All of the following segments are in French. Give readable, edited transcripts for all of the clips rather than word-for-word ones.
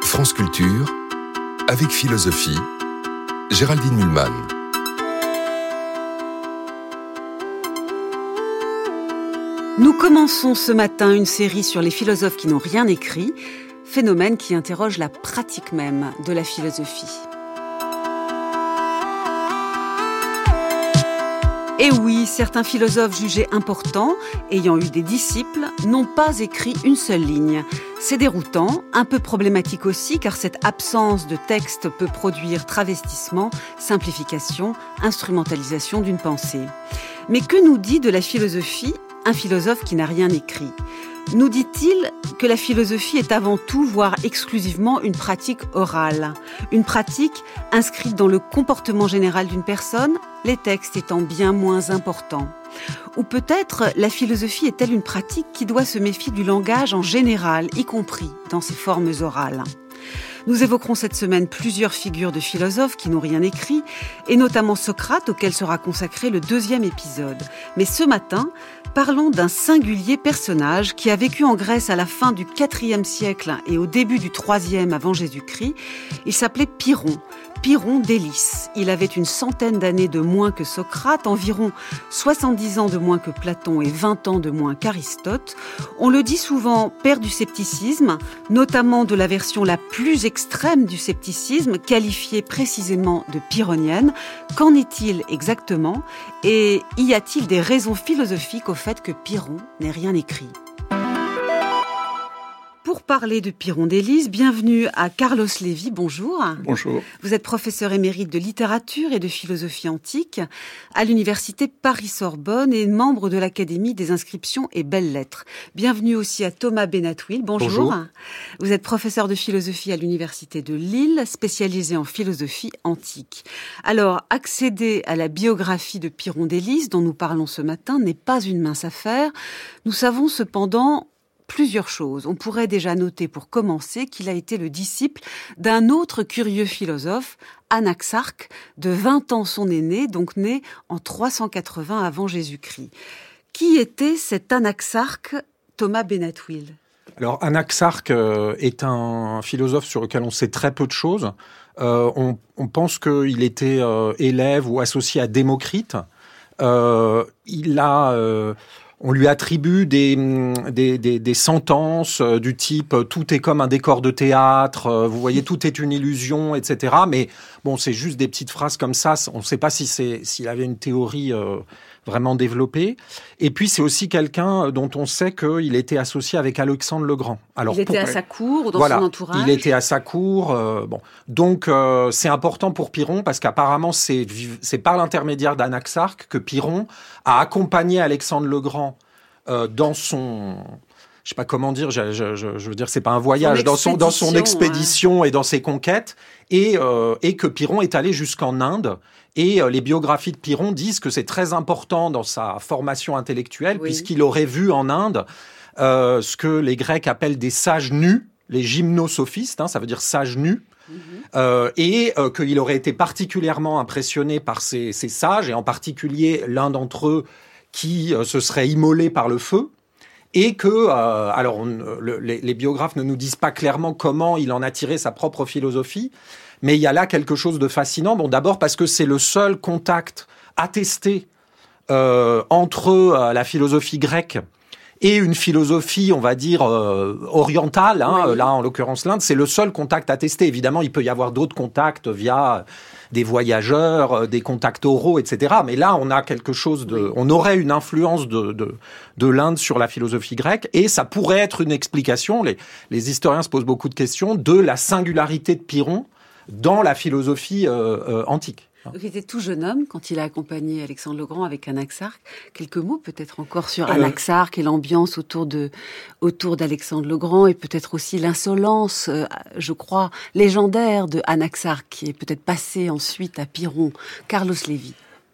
France Culture, avec philosophie, Géraldine Mühlmann. Nous commençons ce matin une série sur les philosophes qui n'ont rien écrit, phénomène qui interroge la pratique même de la philosophie. Et oui, certains philosophes jugés importants, ayant eu des disciples, n'ont pas écrit une seule ligne. C'est déroutant, un peu problématique aussi, car cette absence de texte peut produire travestissement, simplification, instrumentalisation d'une pensée. Mais que nous dit de la philosophie un philosophe qui n'a rien écrit ? Nous dit-il que la philosophie est avant tout, voire exclusivement, une pratique orale, une pratique inscrite dans le comportement général d'une personne, les textes étant bien moins importants. Ou peut-être la philosophie est-elle une pratique qui doit se méfier du langage en général, y compris dans ses formes orales. Nous évoquerons cette semaine plusieurs figures de philosophes qui n'ont rien écrit, et notamment Socrate, auquel sera consacré le 2e épisode. Mais ce matin, parlons d'un singulier personnage qui a vécu en Grèce à la fin du IVe siècle et au début du IIIe avant Jésus-Christ. Il s'appelait Pyrrhon d'Élis. Il avait une centaine d'années de moins que Socrate, environ 70 ans de moins que Platon et 20 ans de moins qu'Aristote. On le dit souvent père du scepticisme, notamment de la version la plus extrême du scepticisme, qualifiée précisément de pyrrhonienne. Qu'en est-il exactement ? Et y a-t-il des raisons philosophiques au fait que Pyrrhon n'ait rien écrit ? Pour parler de Pyrrhon d'Élis, bienvenue à Carlos Lévy, bonjour. Bonjour. Vous êtes professeur émérite de littérature et de philosophie antique à l'université Paris-Sorbonne et membre de l'Académie des inscriptions et belles-lettres. Bienvenue aussi à Thomas Benatouil, bonjour. Vous êtes professeur de philosophie à l'université de Lille, spécialisé en philosophie antique. Alors, accéder à la biographie de Pyrrhon d'Élis, dont nous parlons ce matin, n'est pas une mince affaire. Nous savons cependant plusieurs choses. On pourrait déjà noter pour commencer qu'il a été le disciple d'un autre curieux philosophe, Anaxarque, de 20 ans son aîné, donc né en 380 avant Jésus-Christ. Qui était cet Anaxarque, Thomas Benatouil ? Alors, Anaxarque est un philosophe sur lequel on sait très peu de choses. On pense qu'il était élève ou associé à Démocrite. On lui attribue des sentences du type « tout est comme un décor de théâtre », vous voyez, tout est une illusion, etc. Mais bon, c'est juste des petites phrases comme ça. On ne sait pas s'il avait une théorie vraiment développée. Et puis, c'est aussi quelqu'un dont on sait qu'il était associé avec Alexandre le Grand. Alors, il était à sa cour ou dans son entourage ? Il était à sa cour. Donc, c'est important pour Pyrrhon parce qu'apparemment, c'est par l'intermédiaire d'Anaxarque que Pyrrhon a accompagné Alexandre le Grand dans son... Je sais pas comment dire, je veux dire, c'est pas un voyage, dans son expédition et dans ses conquêtes, et que Pyrrhon est allé jusqu'en Inde. Et les biographies de Pyrrhon disent que c'est très important dans sa formation intellectuelle, puisqu'il aurait vu en Inde ce que les Grecs appellent des sages nus, les gymnosophistes, ça veut dire sages nus, et qu'il aurait été particulièrement impressionné par ces sages, et en particulier l'un d'entre eux qui se serait immolé par le feu. Et que, les biographes ne nous disent pas clairement comment il en a tiré sa propre philosophie, mais il y a là quelque chose de fascinant. Bon, d'abord parce que c'est le seul contact attesté entre la philosophie grecque et une philosophie, on va dire, orientale. Là, en l'occurrence, l'Inde, c'est le seul contact attesté. Évidemment, il peut y avoir d'autres contacts via des voyageurs, des contacts oraux, etc. Mais là, on a quelque chose on aurait une influence de l'Inde sur la philosophie grecque, et ça pourrait être une explication, les historiens se posent beaucoup de questions, de la singularité de Pyrrhon dans la philosophie antique. Il était tout jeune homme quand il a accompagné Alexandre le Grand avec Anaxarque. Quelques mots peut-être encore sur Anaxarque et l'ambiance autour d'Alexandre le Grand, et peut-être aussi l'insolence, je crois, légendaire de Anaxarque, qui est peut-être passée ensuite à Pyrrhon. Carlos Lévy.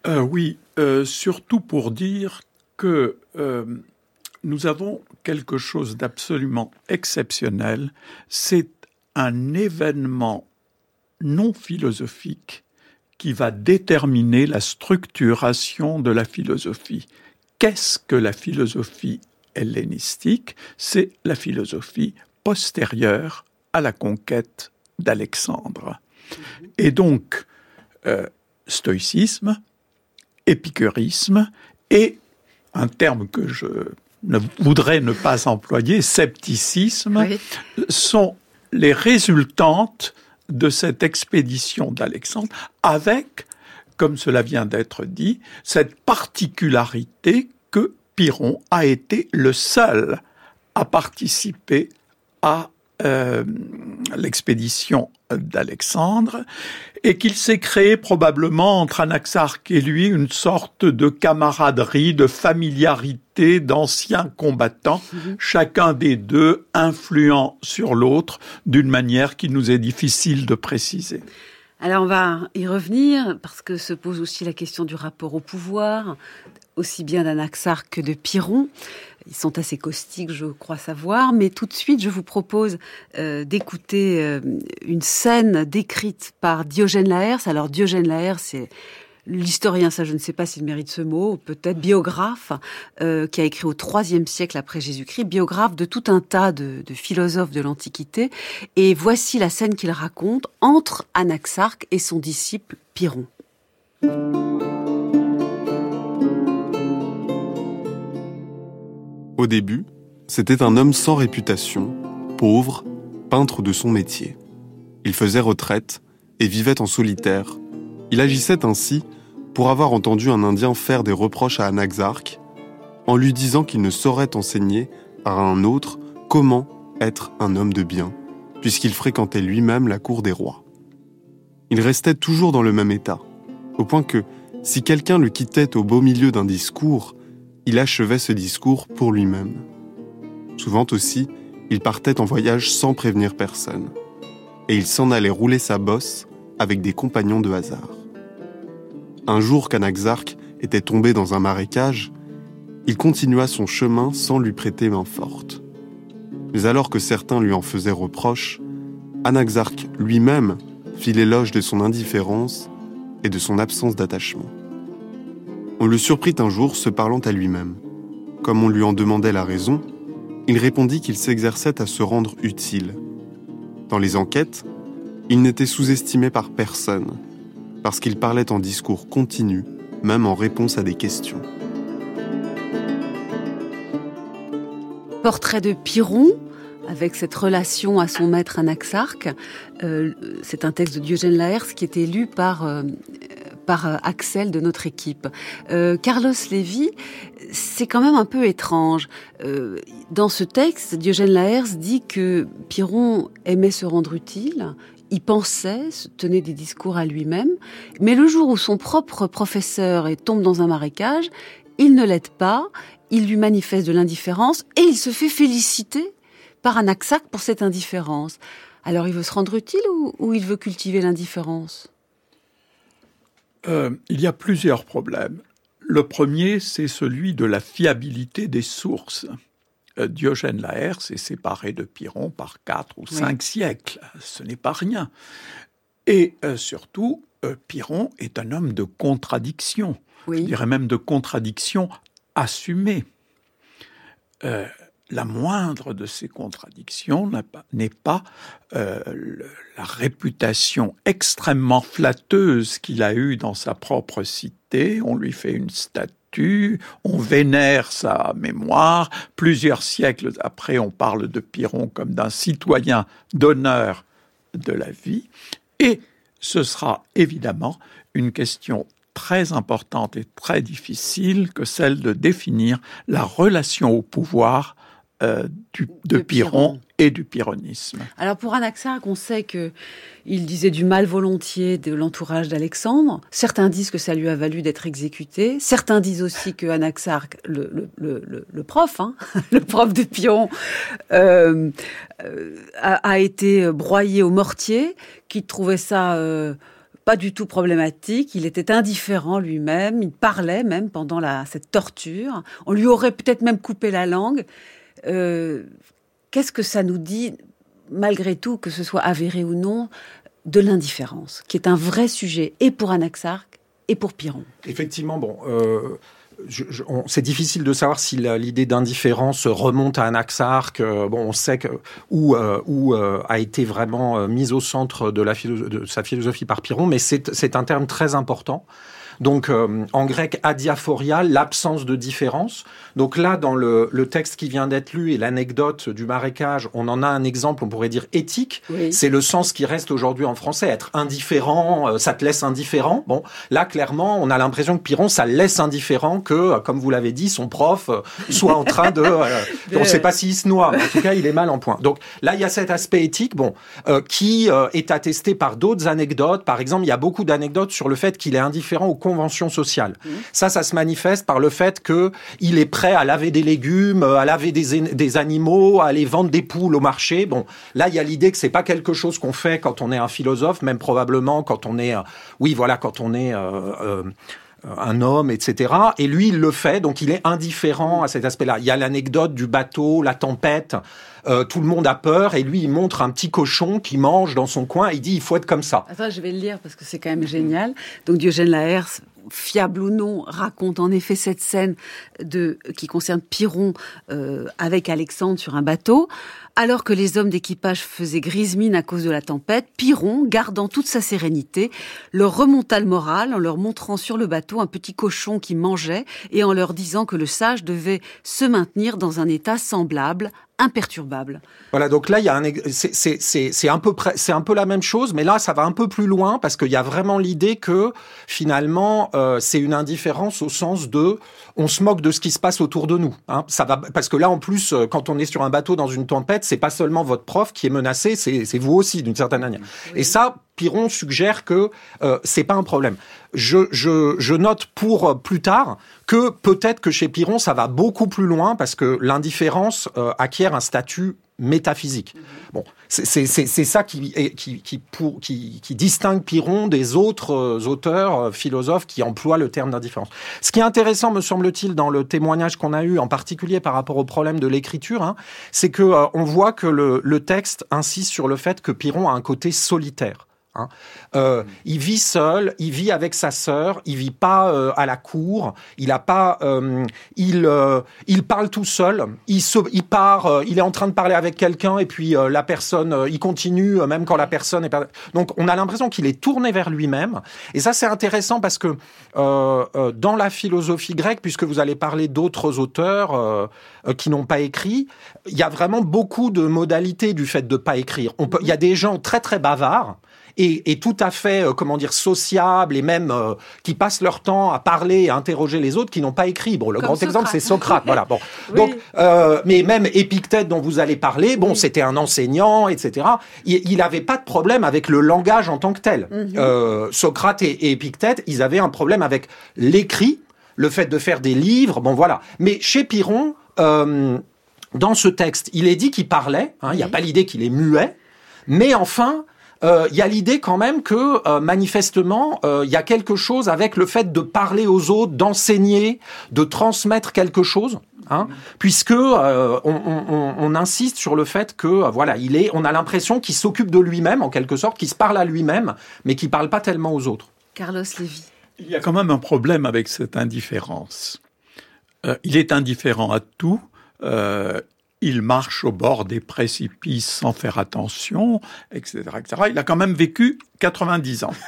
Surtout pour dire que nous avons quelque chose d'absolument exceptionnel. C'est un événement non philosophique qui va déterminer la structuration de la philosophie. Qu'est-ce que la philosophie hellénistique ? C'est la philosophie postérieure à la conquête d'Alexandre. Et donc, stoïcisme, épicurisme et un terme que je ne voudrais ne pas employer, scepticisme, sont les résultantes de cette expédition d'Alexandre avec, comme cela vient d'être dit, cette particularité que Pyrrhon a été le seul à participer à l'expédition d'Alexandre et qu'il s'est créé probablement entre Anaxarque et lui une sorte de camaraderie, de familiarité d'anciens combattants, chacun des deux influent sur l'autre d'une manière qu'il nous est difficile de préciser. Alors on va y revenir parce que se pose aussi la question du rapport au pouvoir, aussi bien d'Anaxarque que de Pyrrhon. Ils sont assez caustiques, je crois savoir, mais tout de suite, je vous propose d'écouter une scène décrite par Diogène Laërce. Alors Diogène Laërce, c'est l'historien, ça je ne sais pas s'il mérite ce mot, peut-être biographe, qui a écrit au IIIe siècle après Jésus-Christ, biographe de tout un tas de philosophes de l'Antiquité. Et voici la scène qu'il raconte entre Anaxarque et son disciple Pyrrhon. Au début, c'était un homme sans réputation, pauvre, peintre de son métier. Il faisait retraite et vivait en solitaire. Il agissait ainsi pour avoir entendu un Indien faire des reproches à Anaxarque en lui disant qu'il ne saurait enseigner à un autre comment être un homme de bien, puisqu'il fréquentait lui-même la cour des rois. Il restait toujours dans le même état, au point que, si quelqu'un le quittait au beau milieu d'un discours, il achevait ce discours pour lui-même. Souvent aussi, il partait en voyage sans prévenir personne, et il s'en allait rouler sa bosse avec des compagnons de hasard. Un jour qu'Anaxarque était tombé dans un marécage, il continua son chemin sans lui prêter main forte. Mais alors que certains lui en faisaient reproche, Anaxarque lui-même fit l'éloge de son indifférence et de son absence d'attachement. On le surprit un jour se parlant à lui-même. Comme on lui en demandait la raison, il répondit qu'il s'exerçait à se rendre utile. Dans les enquêtes, il n'était sous-estimé par personne, parce qu'il parlait en discours continu, même en réponse à des questions. Portrait de Pyrrhon, avec cette relation à son maître Anaxarque. C'est un texte de Diogène Laërce qui était lu par Axel de notre équipe. Carlos Lévy, c'est quand même un peu étrange. Dans ce texte, Diogène Laërce dit que Pyrrhon aimait se rendre utile, il pensait, se tenait des discours à lui-même, mais le jour où son propre professeur tombe dans un marécage, il ne l'aide pas, il lui manifeste de l'indifférence et il se fait féliciter par Anaxarque pour cette indifférence. Alors il veut se rendre utile ou il veut cultiver l'indifférence ? Il y a plusieurs problèmes. Le premier, c'est celui de la fiabilité des sources. Diogène Laërce est séparé de Pyrrhon par 4 ou 5 siècles. Ce n'est pas rien. Et surtout, Pyrrhon est un homme de contradiction. Je dirais même de contradiction assumée. La moindre de ces contradictions n'est pas la réputation extrêmement flatteuse qu'il a eue dans sa propre cité. On lui fait une statue, on vénère sa mémoire. Plusieurs siècles après, on parle de Pyrrhon comme d'un citoyen d'honneur de la vie. Et ce sera évidemment une question très importante et très difficile que celle de définir la relation au pouvoir de Pyrrhon et du pyrrhonisme. Alors pour Anaxarque, on sait qu'il disait du mal volontiers de l'entourage d'Alexandre. Certains disent que ça lui a valu d'être exécuté. Certains disent aussi que Anaxarque, le prof, le prof de Pyrrhon, a été broyé au mortier, qu'il trouvait ça pas du tout problématique. Il était indifférent lui-même. Il parlait même pendant cette torture. On lui aurait peut-être même coupé la langue. Qu'est-ce que ça nous dit, malgré tout, que ce soit avéré ou non, de l'indifférence, qui est un vrai sujet, et pour Anaxarque, et pour Pyrrhon ? Effectivement, c'est difficile de savoir si l'idée d'indifférence remonte à Anaxarque. On sait où a été vraiment mise au centre de sa philosophie par Pyrrhon, mais c'est un terme très important. Donc, en grec, adiaphoria, l'absence de différence. Donc là, dans le texte qui vient d'être lu et l'anecdote du marécage, on en a un exemple, on pourrait dire éthique. Oui. C'est le sens qui reste aujourd'hui en français. Être indifférent, ça te laisse indifférent. Bon, là, clairement, on a l'impression que Pyrrhon, ça laisse indifférent que, comme vous l'avez dit, son prof soit en train de... on ne sait pas s'il se noie, mais en tout cas, il est mal en point. Donc là, il y a cet aspect éthique, qui est attesté par d'autres anecdotes. Par exemple, il y a beaucoup d'anecdotes sur le fait qu'il est indifférent aux conventions sociales. Ça se manifeste par le fait qu'il est prêt à laver des légumes, à laver des animaux, à aller vendre des poules au marché. Bon, là, il y a l'idée que c'est pas quelque chose qu'on fait quand on est un philosophe, même probablement quand on est, quand on est un homme, etc. Et lui, il le fait, donc il est indifférent à cet aspect-là. Il y a l'anecdote du bateau, la tempête. Tout le monde a peur et lui, il montre un petit cochon qui mange dans son coin. Il dit, il faut être comme ça. Attends, je vais le lire parce que c'est quand même génial. Donc Diogène Laërce, fiable ou non, raconte en effet cette scène qui concerne Pyrrhon avec Alexandre sur un bateau. Alors que les hommes d'équipage faisaient grise mine à cause de la tempête, Pyrrhon, gardant toute sa sérénité, leur remonta le moral en leur montrant sur le bateau un petit cochon qui mangeait et en leur disant que le sage devait se maintenir dans un état semblable, imperturbable. Voilà, donc là, il y a c'est un peu la même chose, mais là, ça va un peu plus loin parce qu'il y a vraiment l'idée que finalement, c'est une indifférence au sens de, on se moque de ce qui se passe autour de nous. Hein. Ça va, parce que là, en plus, quand on est sur un bateau dans une tempête, c'est pas seulement votre prof qui est menacé, c'est vous aussi d'une certaine manière. Oui. Et ça, Pyrrhon suggère que c'est pas un problème. Je note pour plus tard que peut-être que chez Pyrrhon ça va beaucoup plus loin parce que l'indifférence acquiert un statut métaphysique. Bon, c'est ça qui distingue Pyrrhon des autres auteurs philosophes qui emploient le terme d'indifférence. Ce qui est intéressant, me semble-t-il, dans le témoignage qu'on a eu, en particulier par rapport au problème de l'écriture, c'est que on voit que le texte insiste sur le fait que Pyrrhon a un côté solitaire. Il vit seul, il vit avec sa sœur, il vit pas à la cour, il a pas, il parle tout seul, il part, il est en train de parler avec quelqu'un et puis la personne, il continue même quand la personne est pas. Donc on a l'impression qu'il est tourné vers lui-même et ça c'est intéressant parce que dans la philosophie grecque, puisque vous allez parler d'autres auteurs qui n'ont pas écrit, il y a vraiment beaucoup de modalités du fait de pas écrire. Il y a des gens très très bavards. Et tout à fait, sociables et même qui passent leur temps à parler et à interroger les autres qui n'ont pas écrit. Bon, le grand exemple, c'est Socrate. Voilà. Bon. Oui. Donc, mais même Épictète dont vous allez parler, bon, c'était un enseignant, etc. Il n'avait pas de problème avec le langage en tant que tel. Socrate et Épictète, ils avaient un problème avec l'écrit, le fait de faire des livres. Bon, voilà. Mais chez Pyrrhon, dans ce texte, il est dit qu'il parlait. Il n'y a pas l'idée qu'il est muet, mais enfin. Il y a l'idée quand même que manifestement il y a quelque chose avec le fait de parler aux autres, d'enseigner, de transmettre quelque chose, puisque on insiste sur le fait que on a l'impression qu'il s'occupe de lui-même en quelque sorte, qu'il se parle à lui-même, mais qu'il parle pas tellement aux autres. Carlos Lévy. Il y a quand même un problème avec cette indifférence. Il est indifférent à tout. Il marche au bord des précipices sans faire attention, etc., etc. Il a quand même vécu 90 ans.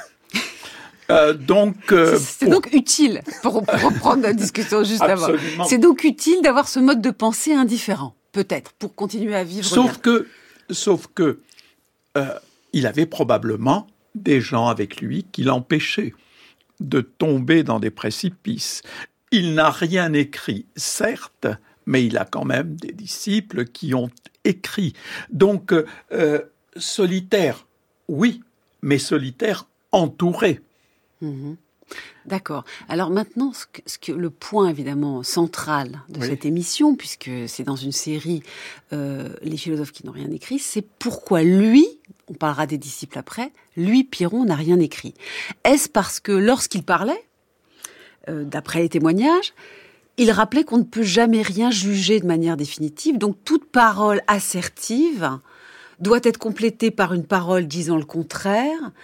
C'est donc utile, pour reprendre la discussion juste avant. C'est donc utile d'avoir ce mode de pensée indifférent, peut-être, pour continuer à vivre. Sauf que il avait probablement des gens avec lui qui l'empêchaient de tomber dans des précipices. Il n'a rien écrit, certes, mais il a quand même des disciples qui ont écrit. Donc, solitaire, oui, mais solitaire entouré. D'accord. Alors maintenant, le point évidemment central de cette émission, puisque c'est dans une série Les philosophes qui n'ont rien écrit, c'est pourquoi lui, on parlera des disciples après, lui, Pyrrhon, n'a rien écrit. Est-ce parce que lorsqu'il parlait, d'après les témoignages, il rappelait qu'on ne peut jamais rien juger de manière définitive, donc toute parole assertive doit être complétée par une parole disant le contraire.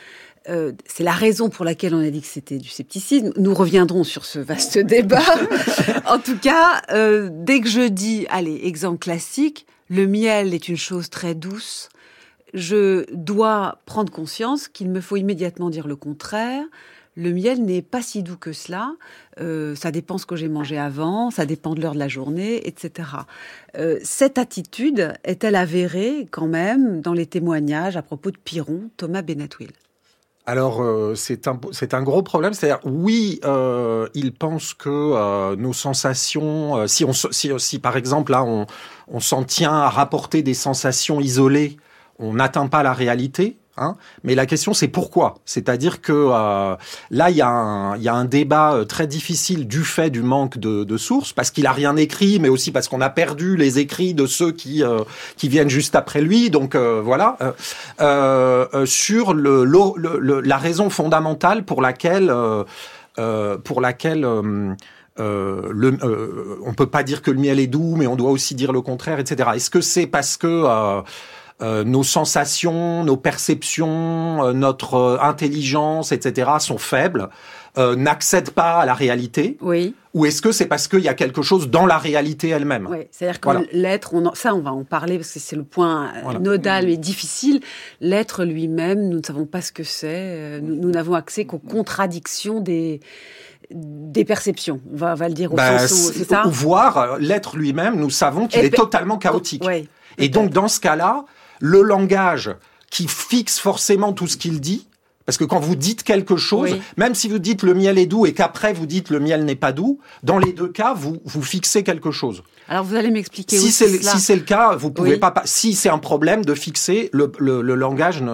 c'est la raison pour laquelle on a dit que c'était du scepticisme. Nous reviendrons sur ce vaste débat. En tout cas, dès que je dis, allez, exemple classique, le miel est une chose très douce, je dois prendre conscience qu'il me faut immédiatement dire le contraire. Le miel n'est pas si doux que cela. Ça dépend ce que j'ai mangé avant, ça dépend de l'heure de la journée, etc. Cette attitude est-elle avérée quand même dans les témoignages à propos de Piron, Thomas Benatouil? Alors, c'est un gros problème. C'est-à-dire, oui, il pense que nos sensations, si par exemple, là, on s'en tient à rapporter des sensations isolées, on n'atteint pas la réalité. Mais la question, c'est pourquoi. C'est-à-dire que là, il y a un débat très difficile du fait du manque de sources, parce qu'il a rien écrit, mais aussi parce qu'on a perdu les écrits de ceux qui viennent juste après lui. Donc voilà, sur la raison fondamentale pour laquelle on peut pas dire que le miel est doux, mais on doit aussi dire le contraire, etc. Est-ce que c'est parce que nos sensations, nos perceptions, notre intelligence, etc. sont faibles, n'accèdent pas à la réalité? Oui. Ou est-ce que c'est parce qu'il y a quelque chose dans la réalité elle-même? Oui, c'est-à-dire que l'être, on va en parler parce que c'est le point nodal et difficile. L'être lui-même, nous ne savons pas ce que c'est. Nous n'avons accès qu'aux contradictions des perceptions. On va le dire au sens où, c'est ça? Voire l'être lui-même, nous savons qu'il est totalement chaotique. Oui, et donc, dans ce cas-là, le langage qui fixe forcément tout ce qu'il dit, parce que quand vous dites quelque chose, même si vous dites le miel est doux et qu'après vous dites le miel n'est pas doux, dans les deux cas, vous fixez quelque chose. Alors vous allez m'expliquer si c'est le cas, vous pouvez pas. Si c'est un problème de fixer le langage.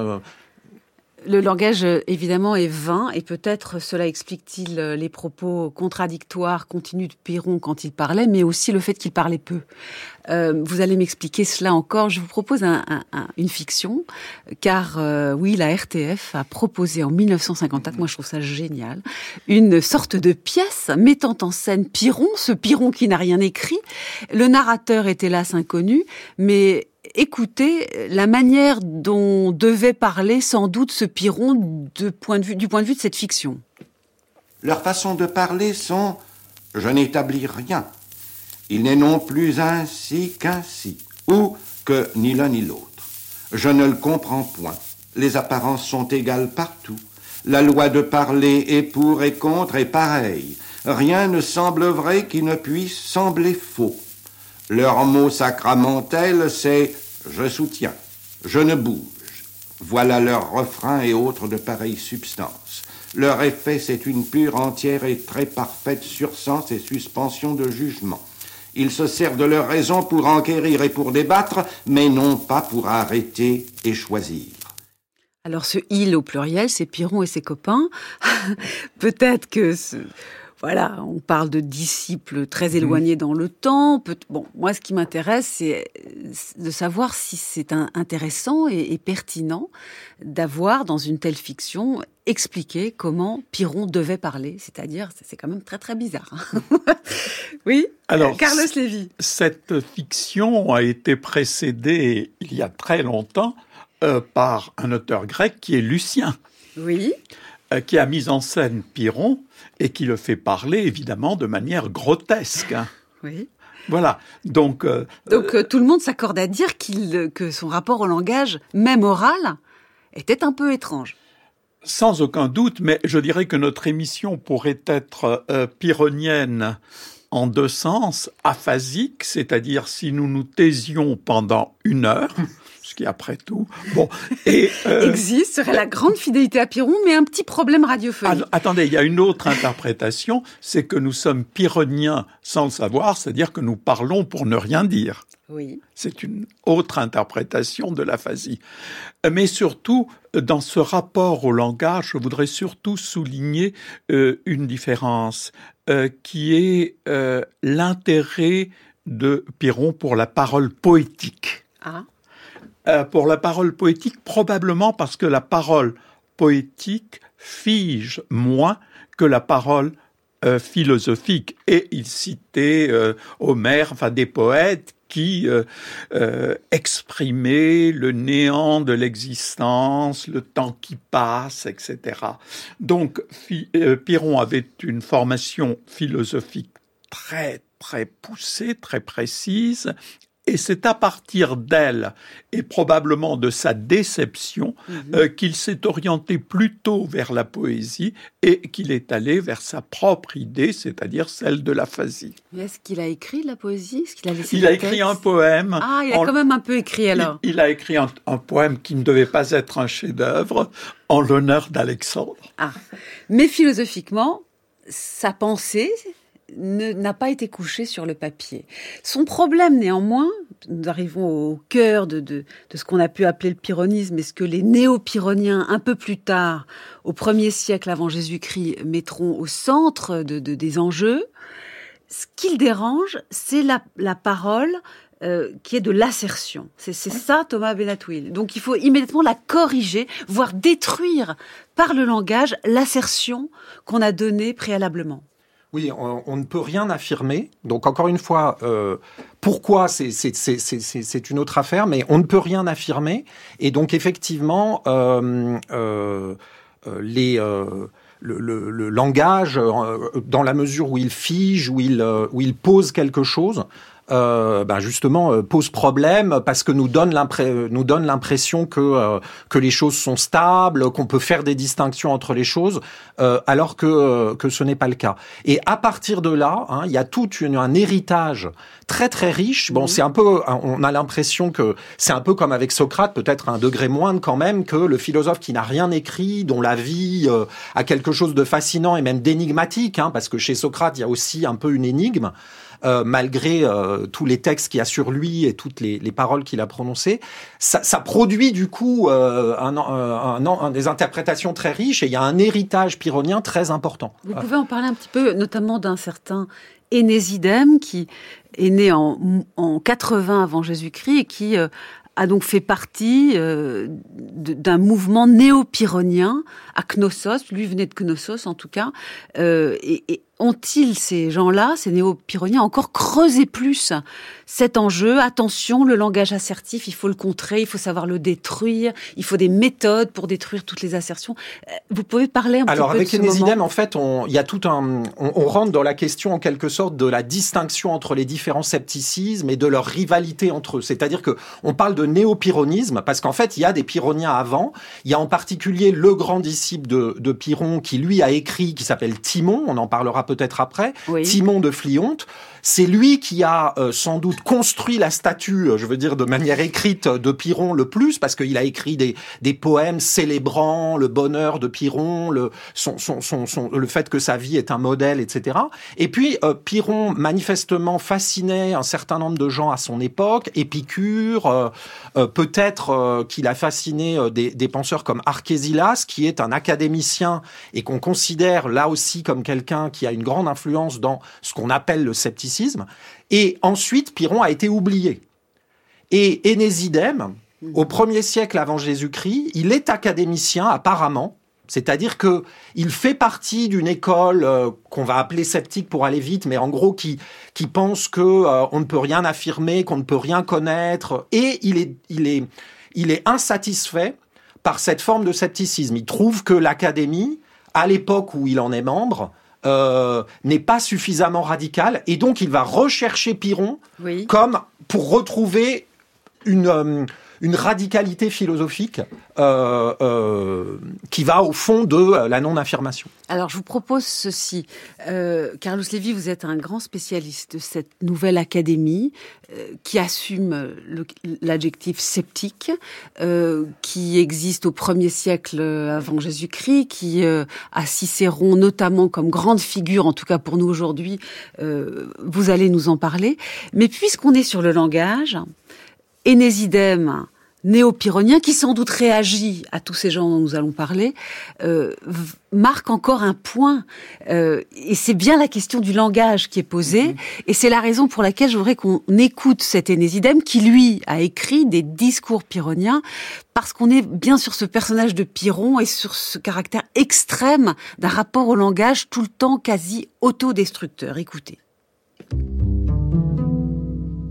Le langage, évidemment, est vain, et peut-être cela explique-t-il les propos contradictoires continus de Piron quand il parlait, mais aussi le fait qu'il parlait peu. Vous allez m'expliquer cela encore. Je vous propose une fiction, car oui, la RTF a proposé en 1954, moi je trouve ça génial, une sorte de pièce mettant en scène Piron, ce Piron qui n'a rien écrit. Le narrateur est hélas inconnu, mais écoutez la manière dont devait parler sans doute ce Piron du point de vue de cette fiction. Leurs façons de parler sont « je n'établis rien ». Il n'est non plus ainsi qu'ainsi, ou que ni l'un ni l'autre. Je ne le comprends point. Les apparences sont égales partout. La loi de parler est pour et contre est pareille. Rien ne semble vrai qui ne puisse sembler faux. Leur mot sacramentel, c'est « je soutiens »,« je ne bouge ». Voilà leur refrain et autres de pareilles substances. Leur effet, c'est une pure, entière et très parfaite sursens et suspension de jugement. Ils se servent de leur raison pour enquérir et pour débattre, mais non pas pour arrêter et choisir. Alors ce « il » au pluriel, c'est Piron et ses copains. Peut-être que... Voilà, on parle de disciples très éloignés dans le temps. Bon, moi, ce qui m'intéresse, c'est de savoir si c'est intéressant et pertinent d'avoir, dans une telle fiction, expliqué comment Piron devait parler. C'est-à-dire, c'est quand même très, très bizarre. Oui, alors, Carlos Lévy. Cette fiction a été précédée, il y a très longtemps, par un auteur grec qui est Lucien. Oui. Qui a mis en scène Piron et qui le fait parler, évidemment, de manière grotesque. Oui. Voilà. Donc tout le monde s'accorde à dire que son rapport au langage, même oral, était un peu étrange. Sans aucun doute, mais je dirais que notre émission pourrait être pironienne en deux sens, aphasique, c'est-à-dire si nous nous taisions pendant 1 heure, ce qui après tout, bon, et existe, serait la grande fidélité à Piron, mais un petit problème radiophonique. Attendez, il y a une autre interprétation, c'est que nous sommes pyrrhoniens sans le savoir, c'est-à-dire que nous parlons pour ne rien dire. Oui. C'est une autre interprétation de l'aphasie. Mais surtout, dans ce rapport au langage, je voudrais surtout souligner une différence qui est l'intérêt de Piron pour la parole poétique. Ah. Pour la parole poétique, probablement parce que la parole poétique fige moins que la parole philosophique. Et il citait Homère, enfin des poètes qui exprimait le néant de l'existence, le temps qui passe, etc. Donc, Piron avait une formation philosophique très, très poussée, très précise, et c'est à partir d'elle, et probablement de sa déception, qu'il s'est orienté plutôt vers la poésie et qu'il est allé vers sa propre idée, c'est-à-dire celle de l'aphasie. Mais est-ce qu'il a écrit de la poésie? Est-ce qu'il a laissé Il a écrit un poème. Ah, il a quand même un peu écrit alors. Il a écrit un poème qui ne devait pas être un chef-d'œuvre en l'honneur d'Alexandre. Ah, mais philosophiquement, sa pensée n'a pas été couché sur le papier. Son problème, néanmoins, nous arrivons au cœur de ce qu'on a pu appeler le pyrrhonisme, et ce que les néo-pyrrhoniens, un peu plus tard, au 1er siècle avant Jésus-Christ, mettront au centre des enjeux. Ce qui le dérange, c'est la parole qui est de l'assertion. C'est ça, Thomas Benatouil. Donc il faut immédiatement la corriger, voire détruire par le langage l'assertion qu'on a donnée préalablement. Oui, on ne peut rien affirmer. Donc, encore une fois, pourquoi, c'est une autre affaire, mais on ne peut rien affirmer. Et donc, effectivement, le langage, dans la mesure où il fige, où il pose quelque chose, justement pose problème parce que nous donne l'impression que les choses sont stables, qu'on peut faire des distinctions entre les choses, alors que ce n'est pas le cas. Et à partir de là, il y a tout un héritage très très riche. Bon, c'est un peu, on a l'impression que c'est un peu comme avec Socrate, peut-être à un degré moindre quand même, que le philosophe qui n'a rien écrit, dont la vie a quelque chose de fascinant et même d'énigmatique, parce que chez Socrate il y a aussi un peu une énigme. Malgré tous les textes qu'il y a sur lui et toutes les paroles qu'il a prononcées, ça produit du coup des interprétations très riches et il y a un héritage pyrrhonien très important. Vous pouvez en parler un petit peu, notamment d'un certain Énésidème qui est né en 80 avant Jésus-Christ et qui a donc fait partie d'un mouvement néo-pyrrhonien à Knossos. Lui venait de Knossos en tout cas. Et ont-ils, ces gens-là, ces néo-pyrrhoniens, encore creusé plus cet enjeu? Attention, le langage assertif, il faut le contrer, il faut savoir le détruire, il faut des méthodes pour détruire toutes les assertions. Vous pouvez parler un petit peu de ce moment? Alors, avec Énésidème, en fait, il y a on rentre dans la question, en quelque sorte, de la distinction entre les différents scepticismes et de leur rivalité entre eux. C'est-à-dire que on parle de néo-pyrrhonisme, parce qu'en fait, il y a des pyrrhoniens avant. Il y a en particulier le grand disciple de Pyrrhon, qui lui a écrit, qui s'appelle Timon, on en parlera peut-être après, oui. Timon de Phlironte. C'est lui qui a sans doute construit la statue, je veux dire de manière écrite, de Pyrrhon le plus, parce qu'il a écrit des poèmes célébrant le bonheur de Pyrrhon, le fait que sa vie est un modèle, etc. Et puis Pyrrhon manifestement fascinait un certain nombre de gens à son époque, Épicure, peut-être qu'il a fasciné des penseurs comme Archésilas, qui est un académicien et qu'on considère là aussi comme quelqu'un qui a une grande influence dans ce qu'on appelle le scepticisme. Et ensuite, Pyrrhon a été oublié. Et Énésidème, au 1er siècle avant Jésus-Christ, il est académicien apparemment, c'est-à-dire que il fait partie d'une école qu'on va appeler sceptique pour aller vite, mais en gros qui pense que on ne peut rien affirmer, qu'on ne peut rien connaître, et il est insatisfait par cette forme de scepticisme. Il trouve que l'académie, à l'époque où il en est membre, n'est pas suffisamment radical, et donc il va rechercher Pyrrhon comme pour retrouver une radicalité philosophique qui va au fond de la non-affirmation. Alors, je vous propose ceci. Carlos Lévy, vous êtes un grand spécialiste de cette nouvelle académie qui assume l'adjectif sceptique, qui existe au 1er siècle avant Jésus-Christ, qui a Cicéron notamment comme grande figure, en tout cas pour nous aujourd'hui. Vous allez nous en parler. Mais puisqu'on est sur le langage, Énésidème, néo-pyrrhonien, qui sans doute réagit à tous ces gens dont nous allons parler, marque encore un point. Et c'est bien la question du langage qui est posée. Et c'est la raison pour laquelle je voudrais qu'on écoute cet Énésidème qui, lui, a écrit des discours pyrrhoniens, parce qu'on est bien sur ce personnage de Pyrrhon et sur ce caractère extrême d'un rapport au langage tout le temps quasi autodestructeur. Écoutez.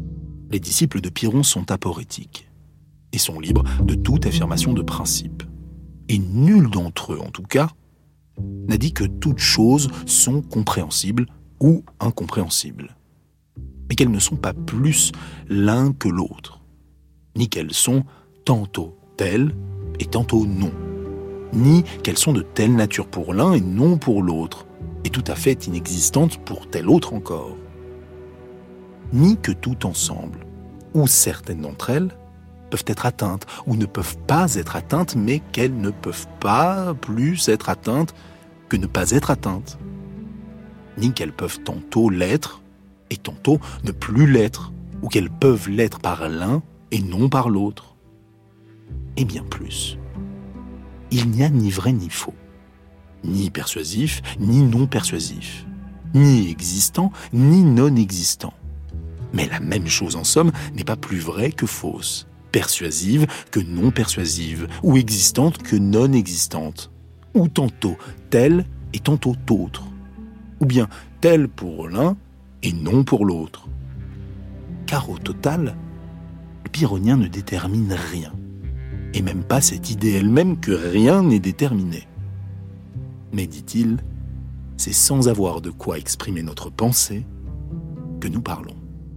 Les disciples de Pyrrhon sont aporétiques et sont libres de toute affirmation de principe. Et nul d'entre eux, en tout cas, n'a dit que toutes choses sont compréhensibles ou incompréhensibles, mais qu'elles ne sont pas plus l'un que l'autre, ni qu'elles sont tantôt telles et tantôt non, ni qu'elles sont de telle nature pour l'un et non pour l'autre, et tout à fait inexistantes pour tel autre encore, ni que tout ensemble, ou certaines d'entre elles, peuvent être atteintes ou ne peuvent pas être atteintes, mais qu'elles ne peuvent pas plus être atteintes que ne pas être atteintes, ni qu'elles peuvent tantôt l'être et tantôt ne plus l'être, ou qu'elles peuvent l'être par l'un et non par l'autre. Et bien plus, il n'y a ni vrai ni faux, ni persuasif ni non persuasif, ni existant ni non existant. Mais la même chose en somme n'est pas plus vraie que fausse, persuasive que non persuasive, ou existante que non existante, ou tantôt telle et tantôt autre, ou bien telle pour l'un et non pour l'autre. Car au total, le pyrrhonien ne détermine rien, et même pas cette idée elle-même que rien n'est déterminé. Mais, dit-il, c'est sans avoir de quoi exprimer notre pensée que nous parlons.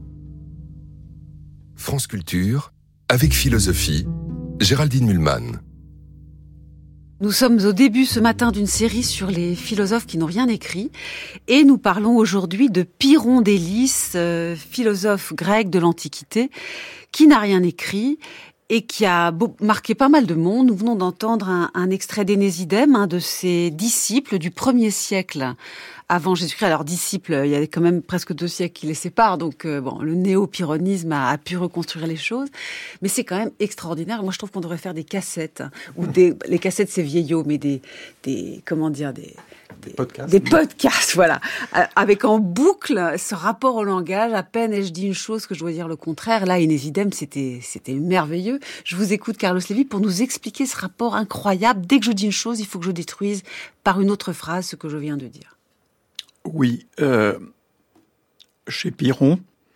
France Culture, avec philosophie, Géraldine Mühlmann. Nous sommes au début ce matin d'une série sur les philosophes qui n'ont rien écrit et nous parlons aujourd'hui de Pyrrhon d'Élis, philosophe grec de l'Antiquité, qui n'a rien écrit et qui a marqué pas mal de monde. Nous venons d'entendre un extrait d'Énésidème, un de ses disciples du 1er siècle avant Jésus-Christ. Alors, disciples, il y a quand même presque 2 siècles qui les séparent, donc le néo-pyrrhonisme a pu reconstruire les choses, mais c'est quand même extraordinaire. Moi, je trouve qu'on devrait faire des cassettes, ou les cassettes, c'est vieillot, mais des podcasts. Des podcasts, voilà, avec en boucle ce rapport au langage. À peine ai-je dit une chose que je dois dire le contraire. Là, Énésidème, c'était merveilleux. Je vous écoute, Carlos Lévy, pour nous expliquer ce rapport incroyable. Dès que je dis une chose, il faut que je détruise par une autre phrase ce que je viens de dire. Oui, chez Pyrrhon,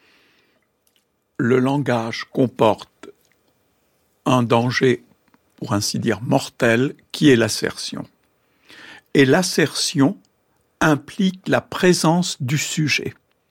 le langage comporte un danger, pour ainsi dire, mortel, qui est l'assertion. Et l'assertion implique la présence du sujet.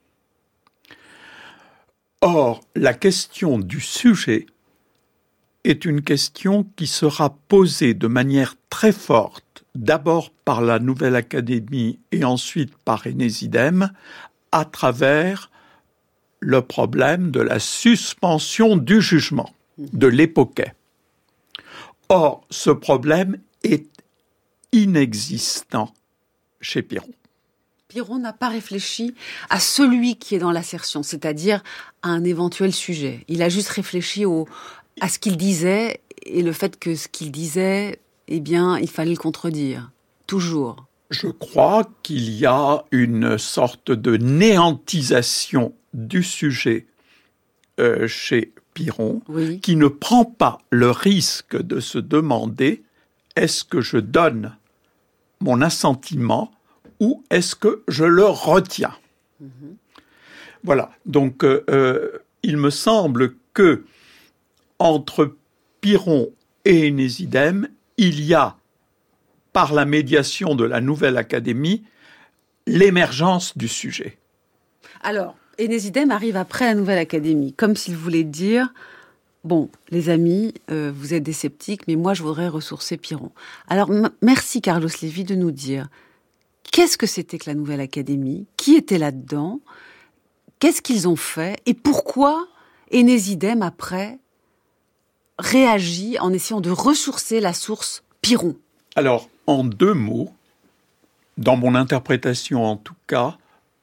Or, la question du sujet est une question qui sera posée de manière très forte, d'abord par la Nouvelle Académie et ensuite par Énésidème, à travers le problème de la suspension du jugement, de l'époquet. Or, ce problème est inexistant chez Pyrrhon. Pyrrhon n'a pas réfléchi à celui qui est dans l'assertion, c'est-à-dire à un éventuel sujet. Il a juste réfléchi à ce qu'il disait et le fait que ce qu'il disait, eh bien, il fallait le contredire, toujours. Je crois qu'il y a une sorte de néantisation du sujet chez Pyrrhon, oui, qui ne prend pas le risque de se demander est-ce que je donne mon assentiment ou est-ce que je le retiens. Voilà, donc il me semble que entre Pyrrhon et Énésidème, il y a, par la médiation de la Nouvelle Académie, l'émergence du sujet. Alors, Énésidème arrive après la Nouvelle Académie, comme s'il voulait dire « Bon, les amis, vous êtes des sceptiques, mais moi, je voudrais ressourcer Pyrrhon. » Alors, merci Carlos Lévy de nous dire qu'est-ce que c'était que la Nouvelle Académie, qui était là-dedans, qu'est-ce qu'ils ont fait, et pourquoi Énésidème, après, réagit en essayant de ressourcer la source Pyrrhon. Alors, en 2 mots, dans mon interprétation en tout cas,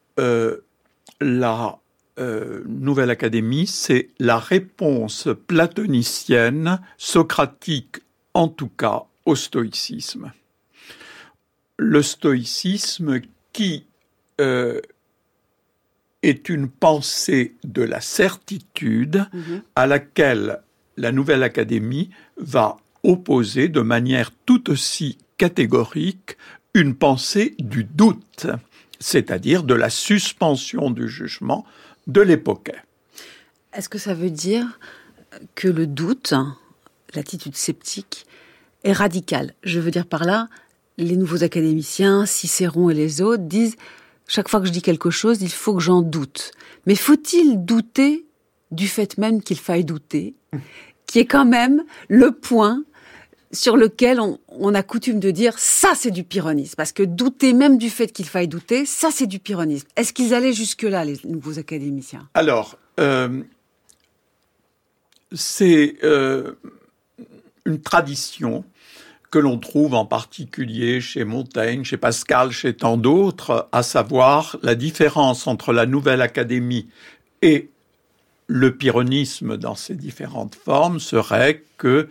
la Nouvelle Académie, c'est la réponse platonicienne, socratique en tout cas, au stoïcisme. Le stoïcisme qui est une pensée de la certitude à laquelle la Nouvelle Académie va opposer de manière tout aussi catégorique une pensée du doute, c'est-à-dire de la suspension du jugement de l'époquet. Est-ce que ça veut dire que le doute, l'attitude sceptique, est radicale? Je veux dire par là, les nouveaux académiciens, Cicéron et les autres, disent « chaque fois que je dis quelque chose, il faut que j'en doute ». Mais faut-il douter du fait même qu'il faille douter, qui est quand même le point sur lequel on a coutume de dire « ça, c'est du pyrrhonisme ». Parce que douter même du fait qu'il faille douter, ça, c'est du pyrrhonisme. Est-ce qu'ils allaient jusque-là, les nouveaux académiciens? Alors, c'est une tradition que l'on trouve en particulier chez Montaigne, chez Pascal, chez tant d'autres, à savoir la différence entre la Nouvelle Académie et le pyrrhonisme dans ses différentes formes serait que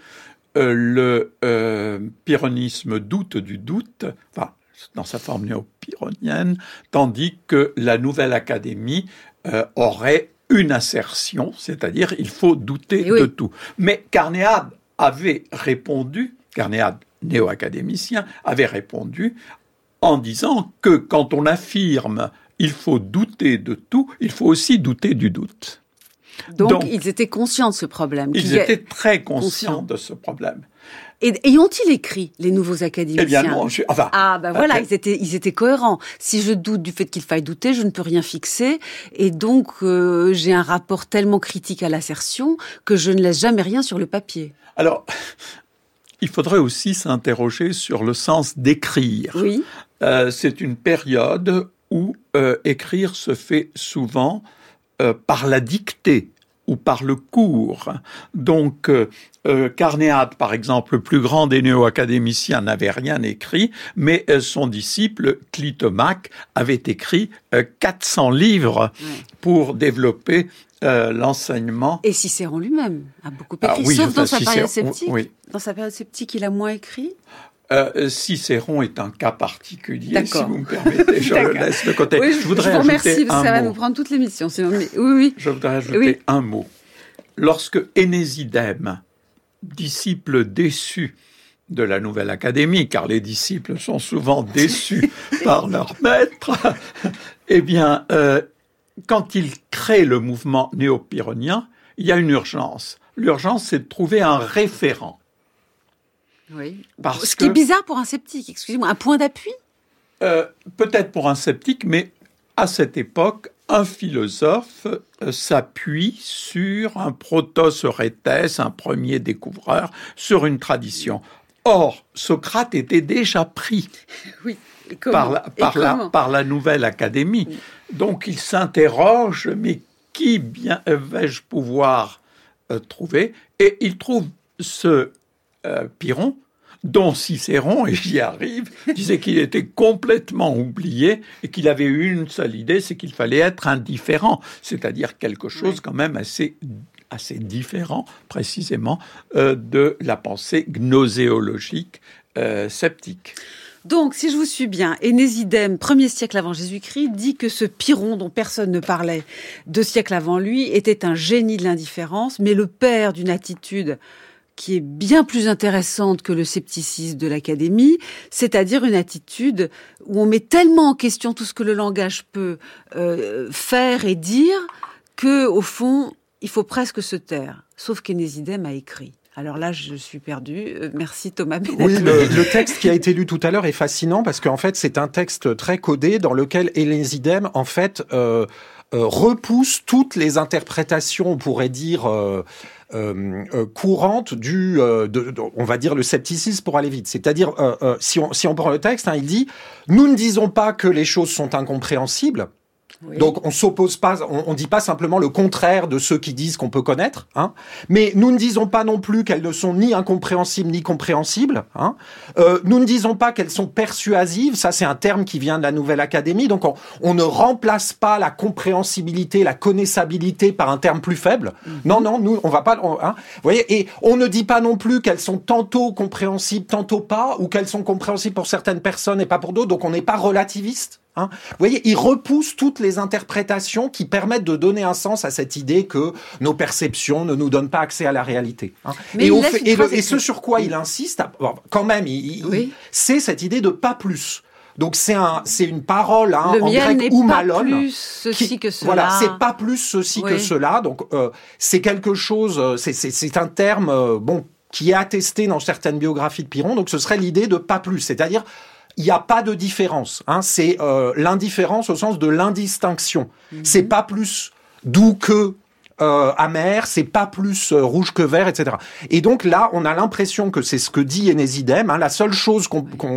le pyrrhonisme doute du doute, enfin, dans sa forme néo-pyrrhonienne, tandis que la Nouvelle Académie aurait une assertion, c'est-à-dire il faut douter de tout. Mais Carnéade avait répondu, Carnéade, néo-académicien, avait répondu en disant que quand on affirme il faut douter de tout, il faut aussi douter du doute. Donc ils étaient conscients de ce problème. Ils étaient très conscients de ce problème. Et ont-ils écrit, les nouveaux académiciens? Eh bien non, voilà, ils étaient cohérents. Si je doute du fait qu'il faille douter, je ne peux rien fixer. Et donc, j'ai un rapport tellement critique à l'assertion que je ne laisse jamais rien sur le papier. Alors, il faudrait aussi s'interroger sur le sens d'écrire. Oui. C'est une période où écrire se fait souvent par la dictée ou par le cours. Donc, Carnéade, par exemple, le plus grand des néo-académiciens, n'avait rien écrit, mais son disciple, Clitomaque, avait écrit 400 livres pour développer l'enseignement. Et Cicéron lui-même a beaucoup écrit, sauf dans sa période sceptique. Oui. Dans sa période sceptique, il a moins écrit. Cicéron est un cas particulier, si vous me permettez, je le laisse de côté. Oui, je vous remercie, parce que ça va nous prendre toute l'émission. Sinon, oui. Je voudrais ajouter un mot. Lorsque Énésidème, disciple déçu de la Nouvelle Académie, car les disciples sont souvent déçus par leur maître, eh bien, quand il crée le mouvement néo-pyrrhonien, il y a une urgence. L'urgence, c'est de trouver un référent. Oui. Ce qui est bizarre pour un sceptique, excusez-moi, un point d'appui? Peut-être pour un sceptique, mais à cette époque, un philosophe s'appuie sur un proto-Socrate, un premier découvreur, sur une tradition. Or, Socrate était déjà pris par la Nouvelle Académie. Donc, il s'interroge, mais qui bien vais-je pouvoir trouver? Et il trouve ce Pyrrhon, dont Cicéron, et j'y arrive, disait qu'il était complètement oublié et qu'il avait eu une seule idée, c'est qu'il fallait être indifférent, c'est-à-dire quelque chose quand même assez différent, précisément, de la pensée gnoséologique sceptique. Donc, si je vous suis bien, Énésidème, 1er siècle avant Jésus-Christ, dit que ce Pyrrhon dont personne ne parlait 2 siècles avant lui était un génie de l'indifférence, mais le père d'une attitude qui est bien plus intéressante que le scepticisme de l'Académie, c'est-à-dire une attitude où on met tellement en question tout ce que le langage peut faire et dire que, au fond, il faut presque se taire. Sauf qu'Énésidème a écrit. Alors là, je suis perdue. Merci Thomas Bennet. Oui, le texte qui a été lu tout à l'heure est fascinant parce qu'en fait, c'est un texte très codé dans lequel Énésidème, en fait, repousse toutes les interprétations, on pourrait dire, courantes on va dire, le scepticisme pour aller vite. C'est-à-dire, si on prend le texte, il dit « Nous ne disons pas que les choses sont incompréhensibles ». Oui. Donc on s'oppose pas, on dit pas simplement le contraire de ceux qui disent qu'on peut connaître, mais nous ne disons pas non plus qu'elles ne sont ni incompréhensibles ni compréhensibles. Nous ne disons pas qu'elles sont persuasives, ça c'est un terme qui vient de la Nouvelle Académie, donc on ne remplace pas la compréhensibilité, la connaissabilité par un terme plus faible. Non, nous on va pas. Vous voyez, et on ne dit pas non plus qu'elles sont tantôt compréhensibles, tantôt pas, ou qu'elles sont compréhensibles pour certaines personnes et pas pour d'autres. Donc on n'est pas relativiste. Vous voyez, il repousse toutes les interprétations qui permettent de donner un sens à cette idée que nos perceptions ne nous donnent pas accès à la réalité. Et ce sur quoi il insiste, quand même, c'est cette idée de pas plus. Donc c'est une parole le en miel grec n'est ou pas malone. plus ceci que cela. Voilà, c'est pas plus ceci Oui. que cela. Donc c'est quelque chose. C'est un terme qui est attesté dans certaines biographies de Pyrrhon. Donc ce serait l'idée de pas plus, c'est-à-dire il n'y a pas de différence. C'est l'indifférence au sens de l'indistinction. C'est pas plus doux que amer, c'est pas plus rouge que vert, etc. Et donc là, on a l'impression que c'est ce que dit Énésidème. La seule chose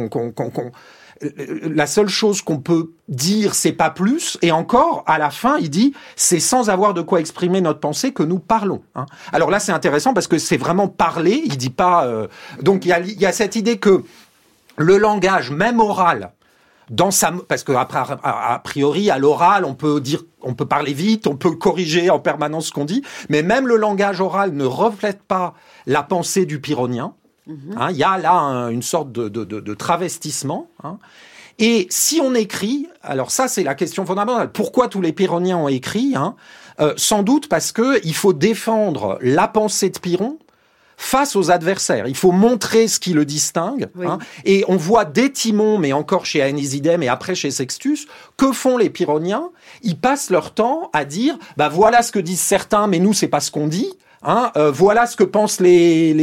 la seule chose qu'on peut dire, c'est pas plus. Et encore, à la fin, il dit, c'est sans avoir de quoi exprimer notre pensée que nous parlons. Alors là, c'est intéressant parce que c'est vraiment parler. Il dit pas. Donc il y a cette idée que le langage, même oral, parce que a priori à l'oral on peut parler vite, on peut corriger en permanence ce qu'on dit, mais même le langage oral ne reflète pas la pensée du pyrrhonien. Il y a là une sorte de travestissement. Et si on écrit, alors ça c'est la question fondamentale. Pourquoi tous les pyrrhoniens ont écrit sans doute parce que il faut défendre la pensée de Pyrrhon face aux adversaires. Il faut montrer ce qui le distingue. Oui. Et on voit dès Timon, mais encore chez Énésidème et après chez Sextus, que font les pyrrhoniens ? Ils passent leur temps à dire voilà ce que disent certains, mais nous, c'est pas ce qu'on dit. Voilà ce que pensent les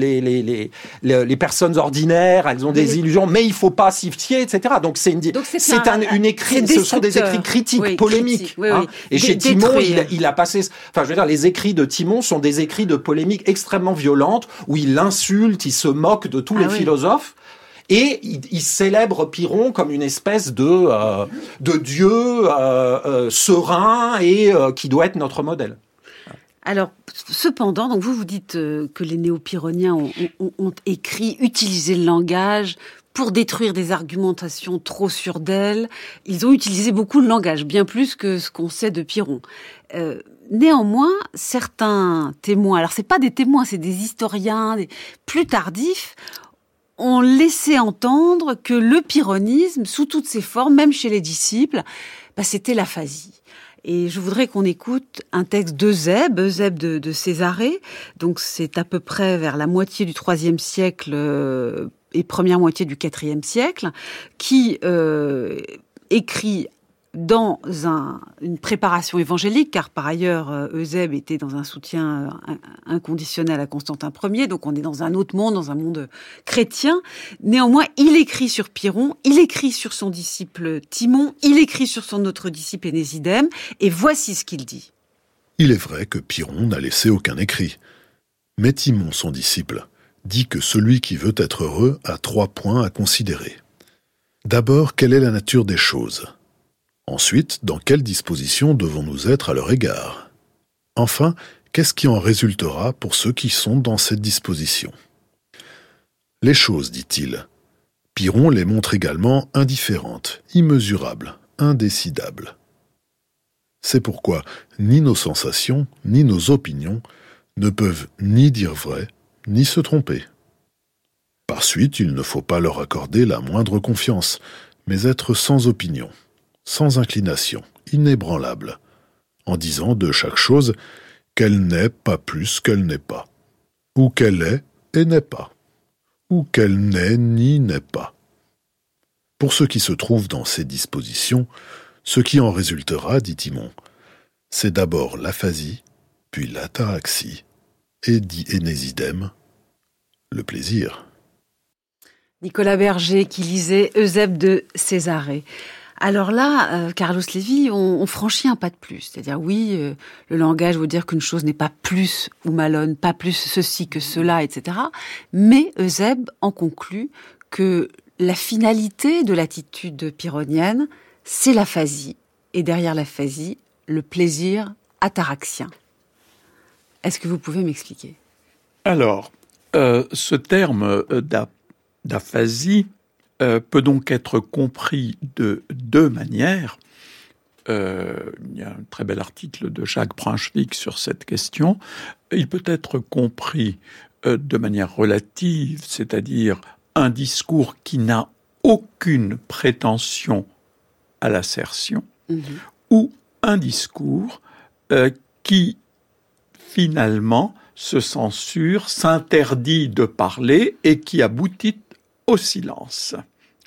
personnes ordinaires, elles ont des illusions, mais il faut pas s'y fier, etc. Donc ce sont des écrits critiques, polémiques. Oui. Et chez Timon, il a passé, les écrits de Timon sont des écrits de polémique extrêmement violentes, où il insulte, il se moque de tous les philosophes. Et il célèbre Pyrrhon comme une espèce de dieu serein et qui doit être notre modèle. Alors, cependant, donc vous dites que les néo-pyrrhoniens ont écrit, utilisé le langage pour détruire des argumentations trop sûres d'elles. Ils ont utilisé beaucoup le langage, bien plus que ce qu'on sait de Pyrrhon. Néanmoins, certains témoins, alors c'est pas des témoins, c'est des historiens plus tardifs, ont laissé entendre que le pyrrhonisme, sous toutes ses formes, même chez les disciples, c'était l'aphasie. Et je voudrais qu'on écoute un texte d'Eusèbe de Césarée. Donc c'est à peu près vers la moitié du IIIe siècle et première moitié du IVe siècle, qui écrit dans une préparation évangélique, car par ailleurs Eusèbe était dans un soutien inconditionnel à Constantin Ier, donc on est dans un autre monde, dans un monde chrétien. Néanmoins, il écrit sur Pyrrhon, il écrit sur son disciple Timon, il écrit sur son autre disciple Énésidème, et voici ce qu'il dit. Il est vrai que Pyrrhon n'a laissé aucun écrit, mais Timon, son disciple, dit que celui qui veut être heureux a 3 points à considérer. D'abord, quelle est la nature des choses ? Ensuite, dans quelle disposition devons-nous être à leur égard ? Enfin, qu'est-ce qui en résultera pour ceux qui sont dans cette disposition ? Les choses, dit-il. Pyrrhon les montre également indifférentes, immesurables, indécidables. C'est pourquoi ni nos sensations, ni nos opinions ne peuvent ni dire vrai, ni se tromper. Par suite, il ne faut pas leur accorder la moindre confiance, mais être sans opinion, sans inclination, inébranlable, en disant de chaque chose qu'elle n'est pas plus qu'elle n'est pas, ou qu'elle est et n'est pas, ou qu'elle n'est ni n'est pas. Pour ceux qui se trouvent dans ces dispositions, ce qui en résultera, dit Timon, c'est d'abord l'aphasie, puis l'ataraxie, et dit Énésidème, le plaisir. Nicolas Berger qui lisait Eusèbe de Césarée. Alors là, Carlos Lévy, on franchit un pas de plus. C'est-à-dire, oui, le langage veut dire qu'une chose n'est pas plus ou malone, pas plus ceci que cela, etc. Mais Eusèbe en conclut que la finalité de l'attitude pyrrhonienne, c'est l'aphasie. Et derrière l'aphasie, le plaisir ataraxien. Est-ce que vous pouvez m'expliquer ? Alors, ce terme d'aphasie peut donc être compris de 2 manières. Il y a un très bel article de Jacques Brunswick sur cette question. Il peut être compris de manière relative, c'est-à-dire un discours qui n'a aucune prétention à l'assertion, ou un discours qui, finalement, se censure, s'interdit de parler et qui aboutit au silence,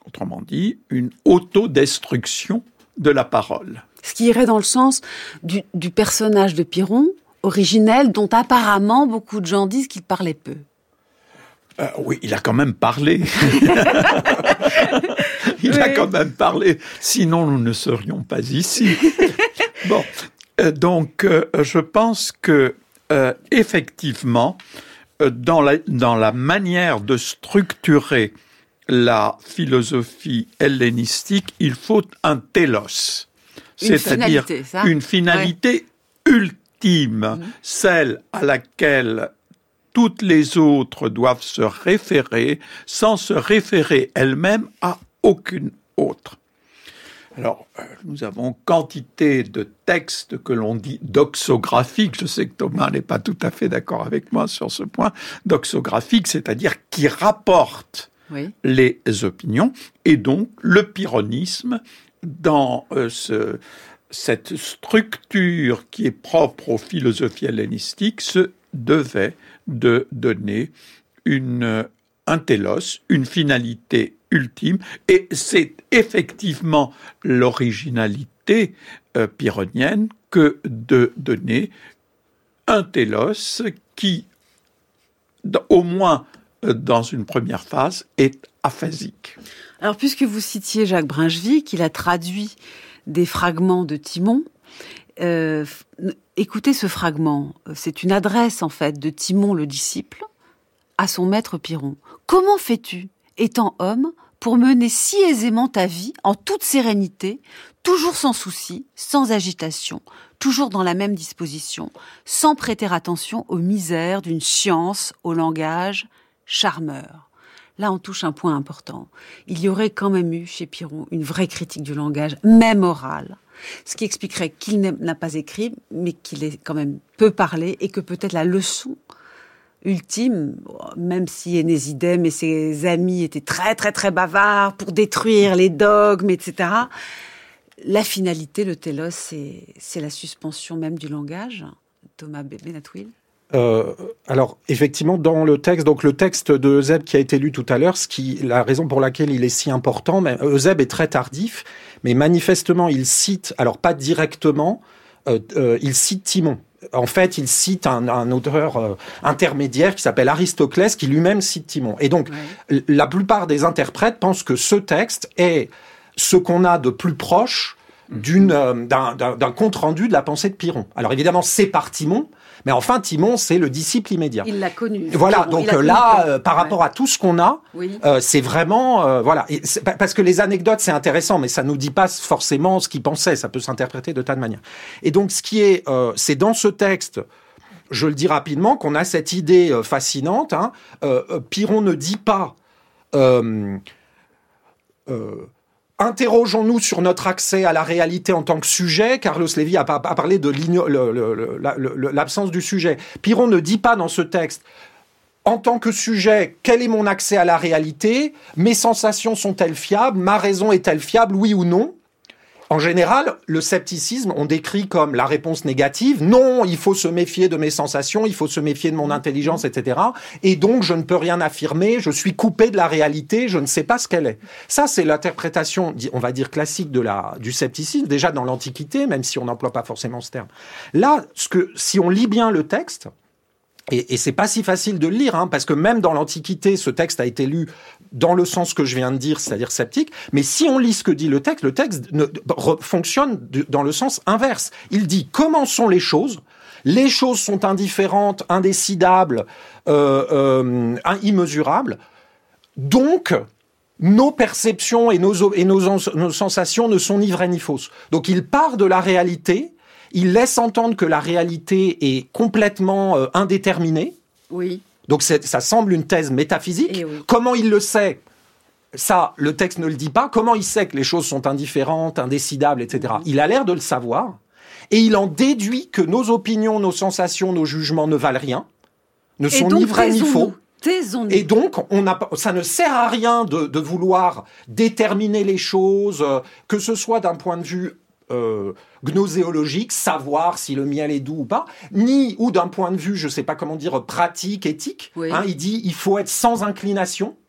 Autrement dit, une autodestruction de la parole. Ce qui irait dans le sens du personnage de Piron, originel, dont apparemment beaucoup de gens disent qu'il parlait peu. Oui, il a quand même parlé. Il a quand même parlé. Sinon, nous ne serions pas ici. Bon, donc, je pense que effectivement, dans la manière de structurer la philosophie hellénistique, il faut un télos, c'est-à-dire une finalité ultime, celle à laquelle toutes les autres doivent se référer sans se référer elles-mêmes à aucune autre. Alors, nous avons quantité de textes que l'on dit doxographiques. Je sais que Thomas n'est pas tout à fait d'accord avec moi sur ce point. Doxographiques, c'est-à-dire qui rapportent les opinions. Et donc, le pyrrhonisme, dans cette structure qui est propre aux philosophies hellénistiques, se devait de donner un télos, une finalité ultime, et c'est effectivement l'originalité pyrrhonienne que de donner un télos qui, au moins dans une première phase, est aphasique. Alors, puisque vous citiez Jacques Bringevik, il a traduit des fragments de Timon. Écoutez ce fragment. C'est une adresse, en fait, de Timon le disciple à son maître Pyrrhon. « Comment fais-tu, étant homme, pour mener si aisément ta vie, en toute sérénité, toujours sans souci, sans agitation, toujours dans la même disposition, sans prêter attention aux misères d'une science, au langage charmeur ?» Là, on touche un point important. Il y aurait quand même eu, chez Pyrrhon, une vraie critique du langage, même orale. Ce qui expliquerait qu'il n'a pas écrit, mais qu'il ait quand même peu parlé, et que peut-être la leçon ultime, même si Énésidème et ses amis étaient très très très bavards pour détruire les dogmes, etc., la finalité, le télos, c'est la suspension même du langage. Thomas Benatouil. Alors, effectivement, dans le texte, donc le texte de Eusèbe qui a été lu tout à l'heure, la raison pour laquelle il est si important, mais Eusèbe est très tardif, mais manifestement, il cite, alors pas directement, il cite Timon. En fait, il cite un auteur intermédiaire qui s'appelle Aristoclès, qui lui-même cite Timon. Et donc, la plupart des interprètes pensent que ce texte est ce qu'on a de plus proche d'un compte-rendu de la pensée de Pyrrhon. Alors évidemment, c'est par Timon, mais enfin, Timon, c'est le disciple immédiat. Il l'a connu. Voilà, donc là, par rapport à tout ce qu'on a, c'est vraiment... voilà. Et parce que les anecdotes, c'est intéressant, mais ça nous dit pas forcément ce qu'il pensait. Ça peut s'interpréter de tas de manières. Et donc, ce qui est... c'est dans ce texte, je le dis rapidement, qu'on a cette idée fascinante. Pyrrhon ne dit pas... interrogeons-nous sur notre accès à la réalité en tant que sujet. Carlos Lévy a parlé de l'absence du sujet. Pyrrhon ne dit pas dans ce texte, en tant que sujet, quel est mon accès à la réalité? Mes sensations sont-elles fiables? Ma raison est-elle fiable, oui ou non? En général, le scepticisme, on décrit comme la réponse négative. Non, il faut se méfier de mes sensations, il faut se méfier de mon intelligence, etc. Et donc, je ne peux rien affirmer, je suis coupé de la réalité, je ne sais pas ce qu'elle est. Ça, c'est l'interprétation, on va dire, classique du scepticisme, déjà dans l'Antiquité, même si on n'emploie pas forcément ce terme. Là, si on lit bien le texte, et c'est pas si facile de le lire, parce que même dans l'Antiquité, ce texte a été lu dans le sens que je viens de dire, c'est-à-dire sceptique. Mais si on lit ce que dit le texte fonctionne dans le sens inverse. Il dit comment sont les choses. Les choses sont indifférentes, indécidables, immesurables. Donc, nos perceptions et nos sensations ne sont ni vraies ni fausses. Donc, il part de la réalité. Il laisse entendre que la réalité est complètement indéterminée. Oui. Donc ça semble une thèse métaphysique. Oui. Comment il le sait? Ça, le texte ne le dit pas. Comment il sait que les choses sont indifférentes, indécidables, etc. Il a l'air de le savoir. Et il en déduit que nos opinions, nos sensations, nos jugements ne valent rien, ne sont ni vrais ni faux. Et donc, ça ne sert à rien de vouloir déterminer les choses, que ce soit d'un point de vue gnoséologique, savoir si le miel est doux ou pas, ou d'un point de vue, je sais pas comment dire, pratique, éthique. Oui. Il dit, il faut être sans inclination.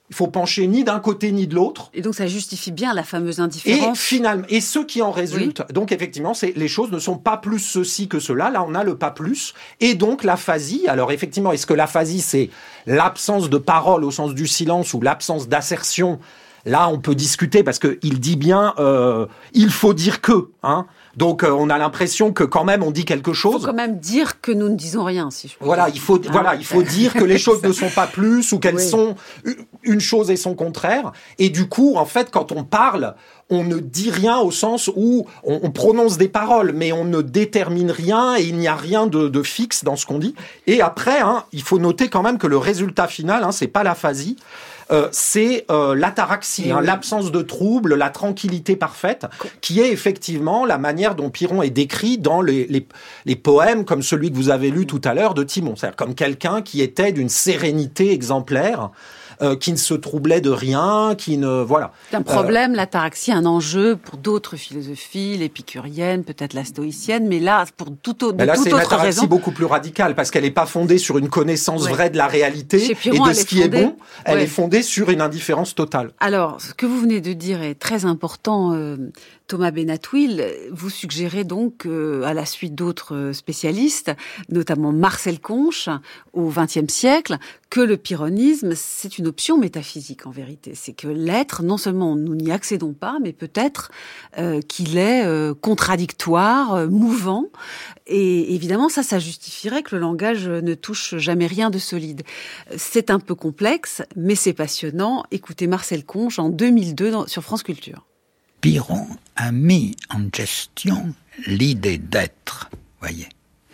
Il faut pencher ni d'un côté ni de l'autre. Et donc ça justifie bien la fameuse indifférence. Et ce qui en résulte, donc effectivement, les choses ne sont pas plus ceci que cela. Là, on a le pas plus. Et donc l'aphasie. Alors effectivement, est-ce que l'aphasie, c'est l'absence de parole au sens du silence ou l'absence d'assertion? Là, on peut discuter parce que il dit bien, il faut dire que, hein. Donc, on a l'impression que quand même, on dit quelque chose. Il faut quand même dire que nous ne disons rien, si je peux dire. Il faut dire que les choses ne sont pas plus ou qu'elles sont une chose et son contraire. Et du coup, en fait, quand on parle, on ne dit rien au sens où on prononce des paroles, mais on ne détermine rien et il n'y a rien de fixe dans ce qu'on dit. Et après, hein, il faut noter quand même que le résultat final, hein, c'est pas l'aphasie. C'est l'ataraxie, hein, l'absence de trouble, la tranquillité parfaite, qui est effectivement la manière dont Piron est décrit dans les poèmes comme celui que vous avez lu tout à l'heure de Timon. C'est-à-dire comme quelqu'un qui était d'une sérénité exemplaire, qui ne se troublait de rien, qui ne... Voilà. C'est un problème, l'ataraxie, un enjeu pour d'autres philosophies, l'épicurienne, peut-être la stoïcienne, mais là, pour toute autre raison... c'est une ataraxie beaucoup plus radicale, parce qu'elle n'est pas fondée sur une connaissance vraie de la réalité Piron, et de ce qui est bon. Elle est fondée sur une indifférence totale. Alors, ce que vous venez de dire est très important, Thomas Benatouil. Vous suggérez donc, à la suite d'autres spécialistes, notamment Marcel Conche, au XXe siècle, que le pyrrhonisme, c'est une option métaphysique en vérité. C'est que l'être, non seulement nous n'y accédons pas, mais peut-être qu'il est contradictoire, mouvant. Et évidemment, ça justifierait que le langage ne touche jamais rien de solide. C'est un peu complexe, mais c'est passionnant. Écoutez Marcel Conche en 2002 sur France Culture. Piron a mis en gestion l'idée d'être, voyez.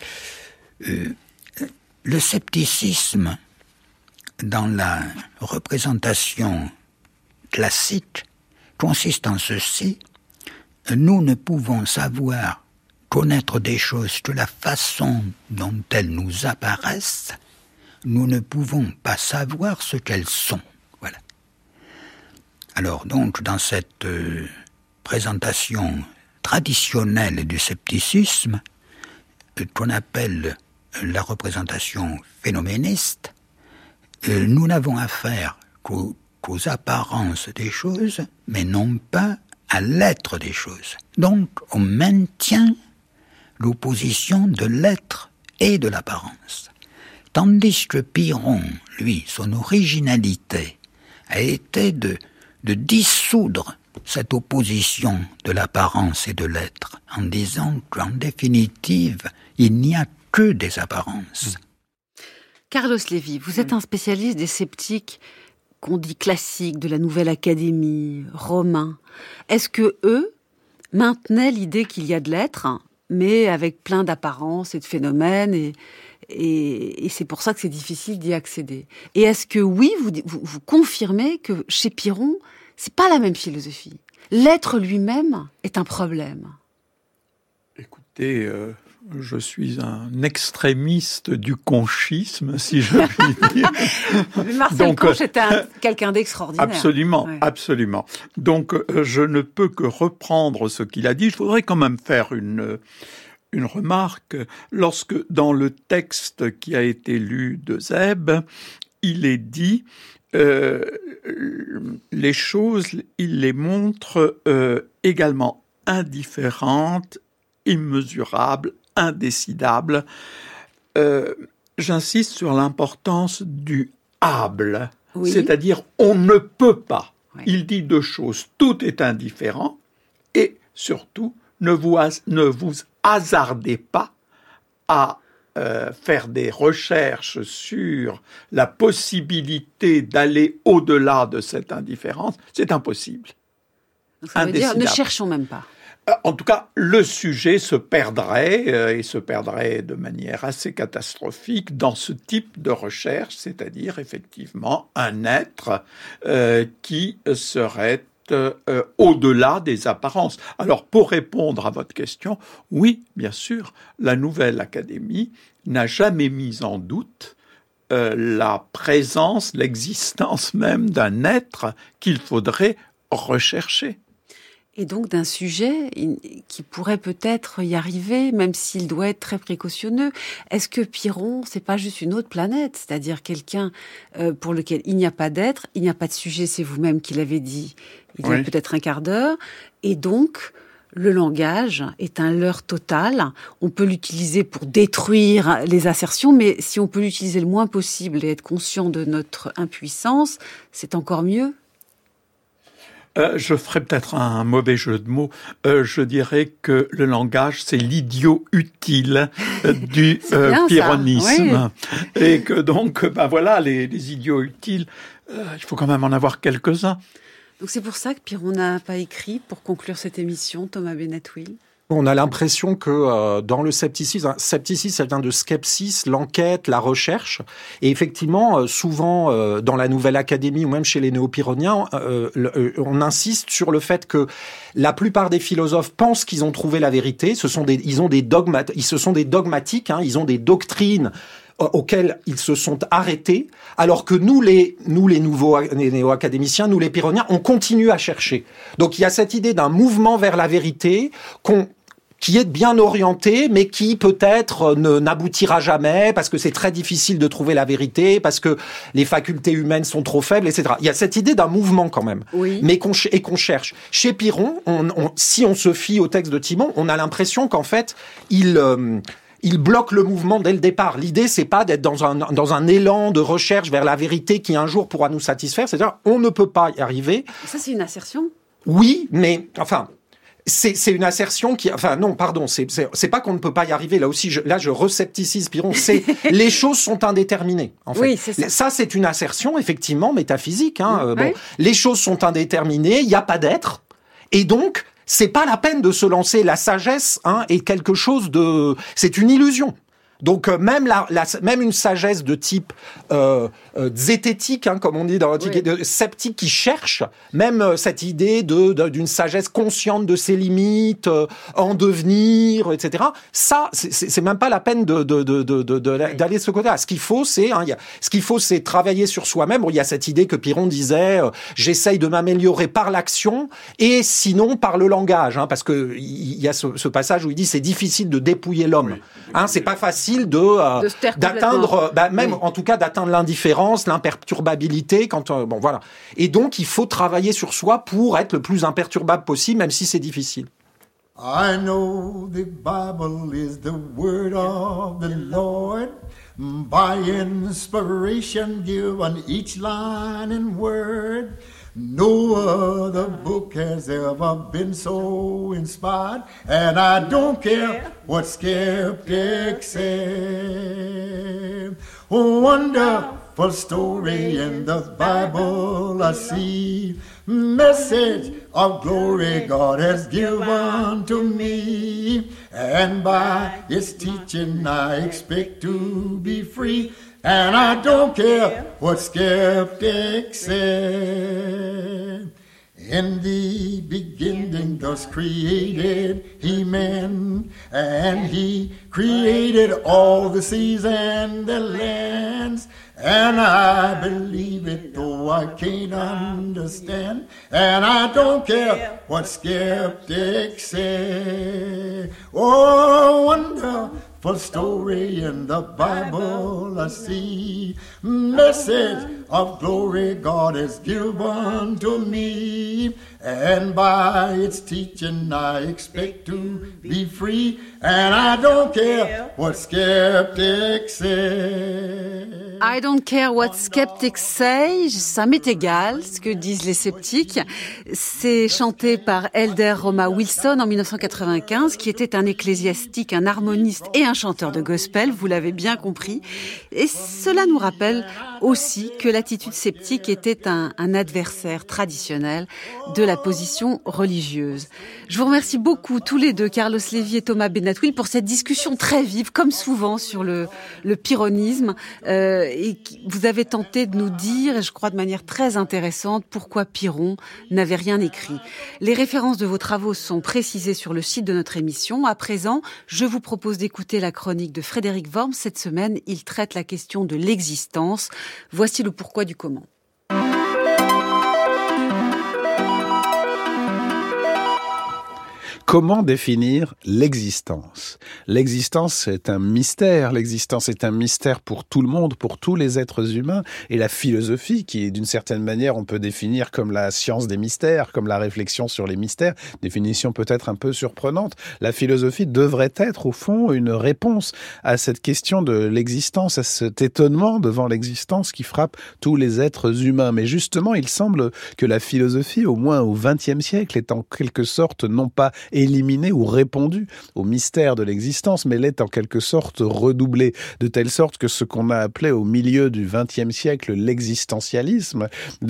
Le scepticisme, dans la représentation classique, consiste en ceci: nous ne pouvons connaître des choses de la façon dont elles nous apparaissent, nous ne pouvons pas savoir ce qu'elles sont. Voilà. Alors donc, dans cette présentation traditionnelle du scepticisme, qu'on appelle la représentation phénoméniste, nous n'avons affaire qu'aux apparences des choses, mais non pas à l'être des choses. Donc, on maintient l'opposition de l'être et de l'apparence. Tandis que Piron, lui, son originalité a été de dissoudre cette opposition de l'apparence et de l'être, en disant qu'en définitive, il n'y a que des apparences. Carlos Lévy, vous êtes un spécialiste des sceptiques qu'on dit classiques, de la Nouvelle Académie, romains. Est-ce que eux maintenaient l'idée qu'il y a de l'être, mais avec plein d'apparences et de phénomènes, et c'est pour ça que c'est difficile d'y accéder? Et est-ce que oui, vous confirmez que chez Piron, c'est pas la même philosophie? L'être lui-même est un problème. Écoutez, je suis un extrémiste du conchisme, si je puis dire. Marcel Conche était quelqu'un d'extraordinaire. Absolument, absolument. Donc, je ne peux que reprendre ce qu'il a dit. Je voudrais quand même faire une remarque. Lorsque, dans le texte qui a été lu de Zeb, il est dit... les choses, il les montre également indifférentes, immesurables, indécidables. J'insiste sur l'importance du able, c'est-à-dire on ne peut pas. Oui. Il dit deux choses: tout est indifférent et surtout ne vous hasardez pas à faire des recherches sur la possibilité d'aller au-delà de cette indifférence. C'est impossible. Donc ça veut dire ne cherchons même pas. En tout cas, le sujet se perdrait, et se perdrait de manière assez catastrophique dans ce type de recherche, c'est-à-dire effectivement un être qui serait au-delà des apparences. Alors, pour répondre à votre question, oui, bien sûr, la Nouvelle Académie n'a jamais mis en doute la présence, l'existence même d'un être qu'il faudrait rechercher. Et donc d'un sujet qui pourrait peut-être y arriver, même s'il doit être très précautionneux. Est-ce que Piron, c'est pas juste une autre planète, c'est-à-dire quelqu'un pour lequel il n'y a pas d'être, il n'y a pas de sujet, c'est vous-même qui l'avez dit, il y a peut-être un quart d'heure, et donc le langage est un leurre total. On peut l'utiliser pour détruire les assertions, mais si on peut l'utiliser le moins possible et être conscient de notre impuissance, c'est encore mieux. Je ferai peut-être un mauvais jeu de mots. Je dirais que le langage, c'est l'idiot utile du pironisme. Oui. Et que donc, voilà, les idiots utiles, il faut quand même en avoir quelques-uns. Donc c'est pour ça que Piron n'a pas écrit pour conclure cette émission, Thomas Bennett-Will. On a l'impression que dans le scepticisme, ça vient de skepsis, l'enquête, la recherche. Et effectivement, souvent dans la Nouvelle Académie ou même chez les néo-pyrrhoniens, on insiste sur le fait que la plupart des philosophes pensent qu'ils ont trouvé la vérité. Ils se sont des dogmatiques, ils ont des doctrines auxquels ils se sont arrêtés, alors que nous les néo-académiciens, nous les pyrrhoniens, on continue à chercher. Donc il y a cette idée d'un mouvement vers la vérité qui est bien orienté, mais qui peut-être n'aboutira jamais, parce que c'est très difficile de trouver la vérité, parce que les facultés humaines sont trop faibles, etc. Il y a cette idée d'un mouvement quand même, mais qu'on cherche. Chez Piron, si on se fie au texte de Timon, on a l'impression qu'en fait, il bloque le mouvement dès le départ. L'idée, c'est pas d'être dans un élan de recherche vers la vérité qui un jour pourra nous satisfaire. C'est-à-dire, on ne peut pas y arriver. Ça, c'est une assertion. Oui, mais enfin, c'est une assertion qui, enfin non, pardon, c'est pas qu'on ne peut pas y arriver. Là aussi, je rescepticise Piron. Les choses sont indéterminées. En fait, oui, c'est ça. Ça, c'est une assertion effectivement métaphysique. Les choses sont indéterminées. Il n'y a pas d'être, et donc. C'est pas la peine de se lancer. La sagesse est quelque chose c'est une illusion. Donc même une sagesse de type zététique, comme on dit dans l'Antiquité, sceptique qui cherche, même cette idée d'une sagesse consciente de ses limites, en devenir, etc. Ça, c'est même pas la peine d'aller de ce côté-là. Ce qu'il faut, c'est travailler sur soi-même. Il y a cette idée que Piron disait, j'essaye de m'améliorer par l'action et sinon par le langage, parce que il y a ce passage où il dit c'est difficile de dépouiller l'homme. C'est pas facile d'atteindre, en tout cas d'atteindre l'indifférence, l'imperturbabilité. Voilà. Et donc il faut travailler sur soi pour être le plus imperturbable possible, même si c'est difficile. I know the Bible is the word of the Lord, by inspiration given each line and word. No other book has ever been so inspired, and I don't care what skeptics say. Wonderful story in the Bible I see, message of glory God has given to me, and by its teaching I expect to be free. And I don't care what skeptics say. In the beginning thus created he man, and he created all the seas and the lands. And I believe it though I can't understand, and I don't care what skeptics say. Oh, wonderful story in the Bible I see, message of glory God has given to me, and by its teaching I expect to be free, and I don't care what skeptics say. I don't care what skeptics say, ça m'est égal ce que disent les sceptiques. C'est chanté par Elder Roma Wilson en 1995, qui était un ecclésiastique, un harmoniste et un chanteur de gospel, vous l'avez bien compris. Et cela nous rappelle aussi que l'attitude sceptique était un adversaire traditionnel de la position religieuse. Je vous remercie beaucoup tous les deux, Carlos Lévy et Thomas Bennett-Will, pour cette discussion très vive, comme souvent, sur le pyrrhonisme. Et vous avez tenté de nous dire, et je crois de manière très intéressante, pourquoi Piron n'avait rien écrit. Les références de vos travaux sont précisées sur le site de notre émission. À présent, je vous propose d'écouter la chronique de Frédéric Worms. Cette semaine, il traite la question de l'existence. Voici le pourquoi du comment. Comment définir l'existence ? L'existence est un mystère. L'existence est un mystère pour tout le monde, pour tous les êtres humains. Et la philosophie, qui d'une certaine manière on peut définir comme la science des mystères, comme la réflexion sur les mystères, définition peut-être un peu surprenante, la philosophie devrait être au fond une réponse à cette question de l'existence, à cet étonnement devant l'existence qui frappe tous les êtres humains. Mais justement, il semble que la philosophie, au moins au XXe siècle, est en quelque sorte non pas éliminée ou répondue au mystère de l'existence, mais l'est en quelque sorte redoublée, de telle sorte que ce qu'on a appelé au milieu du XXe siècle l'existentialisme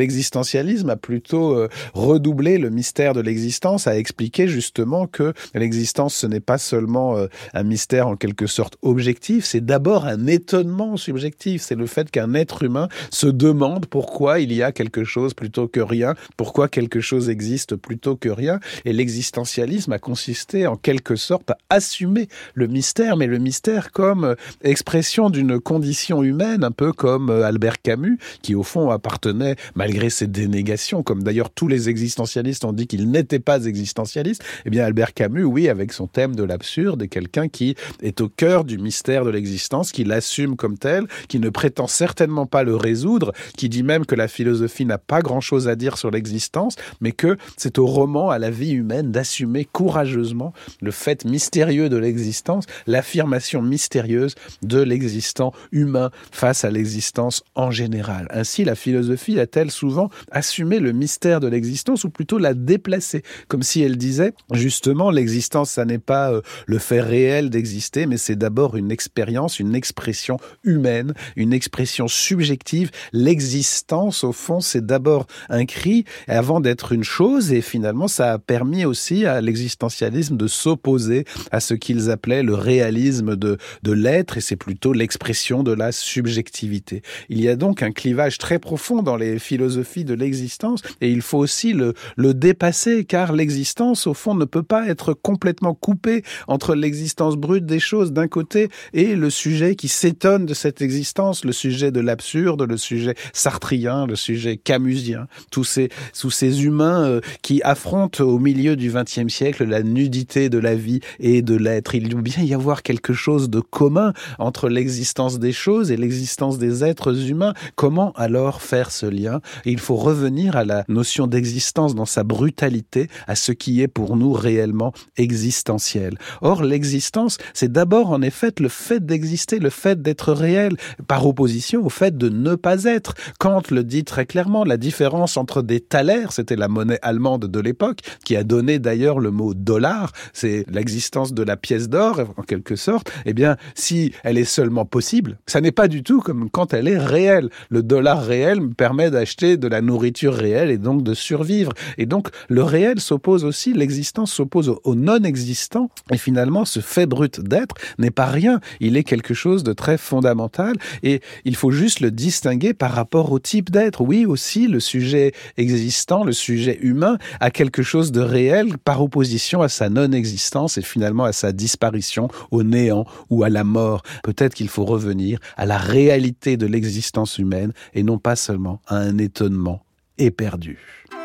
a plutôt redoublé le mystère de l'existence, a expliqué justement que l'existence, ce n'est pas seulement un mystère en quelque sorte objectif, c'est d'abord un étonnement subjectif. C'est le fait qu'un être humain se demande pourquoi il y a quelque chose plutôt que rien, pourquoi quelque chose existe plutôt que rien. Et l'existentialisme a consisté en quelque sorte à assumer le mystère, mais le mystère comme expression d'une condition humaine, un peu comme Albert Camus, qui au fond appartenait, malgré ses dénégations, comme d'ailleurs tous les existentialistes ont dit qu'il n'était pas existentialiste, eh bien Albert Camus, oui, avec son thème de l'absurde, est quelqu'un qui est au cœur du mystère de l'existence, qui l'assume comme tel, qui ne prétend certainement pas le résoudre, qui dit même que la philosophie n'a pas grand-chose à dire sur l'existence, mais que c'est au roman, à la vie humaine, d'assumer courageusement le fait mystérieux de l'existence, l'affirmation mystérieuse de l'existant humain face à l'existence en général. Ainsi, la philosophie a-t-elle souvent assumé le mystère de l'existence, ou plutôt la déplacé, comme si elle disait, justement, l'existence, ça n'est pas le fait réel d'exister, mais c'est d'abord une expérience, une expression humaine, une expression subjective. L'existence, au fond, c'est d'abord un cri avant d'être une chose, et finalement, ça a permis aussi à l'existentialisme de s'opposer à ce qu'ils appelaient le réalisme de l'être, et c'est plutôt l'expression de la subjectivité. Il y a donc un clivage très profond dans les philosophies de l'existence, et il faut aussi le dépasser, car l'existence, au fond, ne peut pas être complètement coupée entre l'existence brute des choses d'un côté et le sujet qui s'étonne de cette existence, le sujet de l'absurde, le sujet sartrien, le sujet camusien, tous ces humains qui affrontent au milieu du XXe siècle la nudité de la vie et de l'être. Il doit bien y avoir quelque chose de commun entre l'existence des choses et l'existence des êtres humains. Comment alors faire ce lien ? Et il faut revenir à la notion d'existence dans sa brutalité, à ce qui est pour nous réellement existentiel. Or, l'existence, c'est d'abord en effet le fait d'exister, le fait d'être réel, par opposition au fait de ne pas être. Kant le dit très clairement, la différence entre des thalers, c'était la monnaie allemande de l'époque, qui a donné d'ailleurs le mot dollar, c'est l'existence de la pièce d'or, en quelque sorte, eh bien, si elle est seulement possible, ça n'est pas du tout comme quand elle est réelle. Le dollar réel me permet d'acheter de la nourriture réelle et donc de survivre. Et donc, le réel s'oppose aussi, l'existence s'oppose au non-existant, et finalement, ce fait brut d'être n'est pas rien. Il est quelque chose de très fondamental, et il faut juste le distinguer par rapport au type d'être. Oui, aussi, le sujet existant, le sujet humain, a quelque chose de réel par opposition à sa non-existence et finalement à sa disparition, au néant ou à la mort. Peut-être qu'il faut revenir à la réalité de l'existence humaine et non pas seulement à un étonnement éperdu.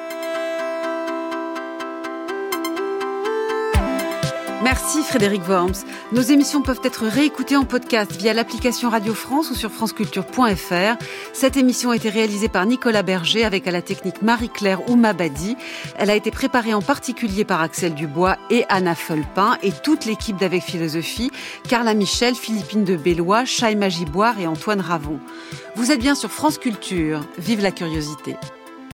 Merci Frédéric Worms. Nos émissions peuvent être réécoutées en podcast via l'application Radio France ou sur franceculture.fr. Cette émission a été réalisée par Nicolas Berger avec à la technique Marie-Claire Oumabadi. Elle a été préparée en particulier par Axel Dubois et Anna Fulpin et toute l'équipe d'Avec Philosophie, Carla Michel, Philippine de Bellois, Chaïma Giboire et Antoine Ravon. Vous êtes bien sur France Culture. Vive la curiosité.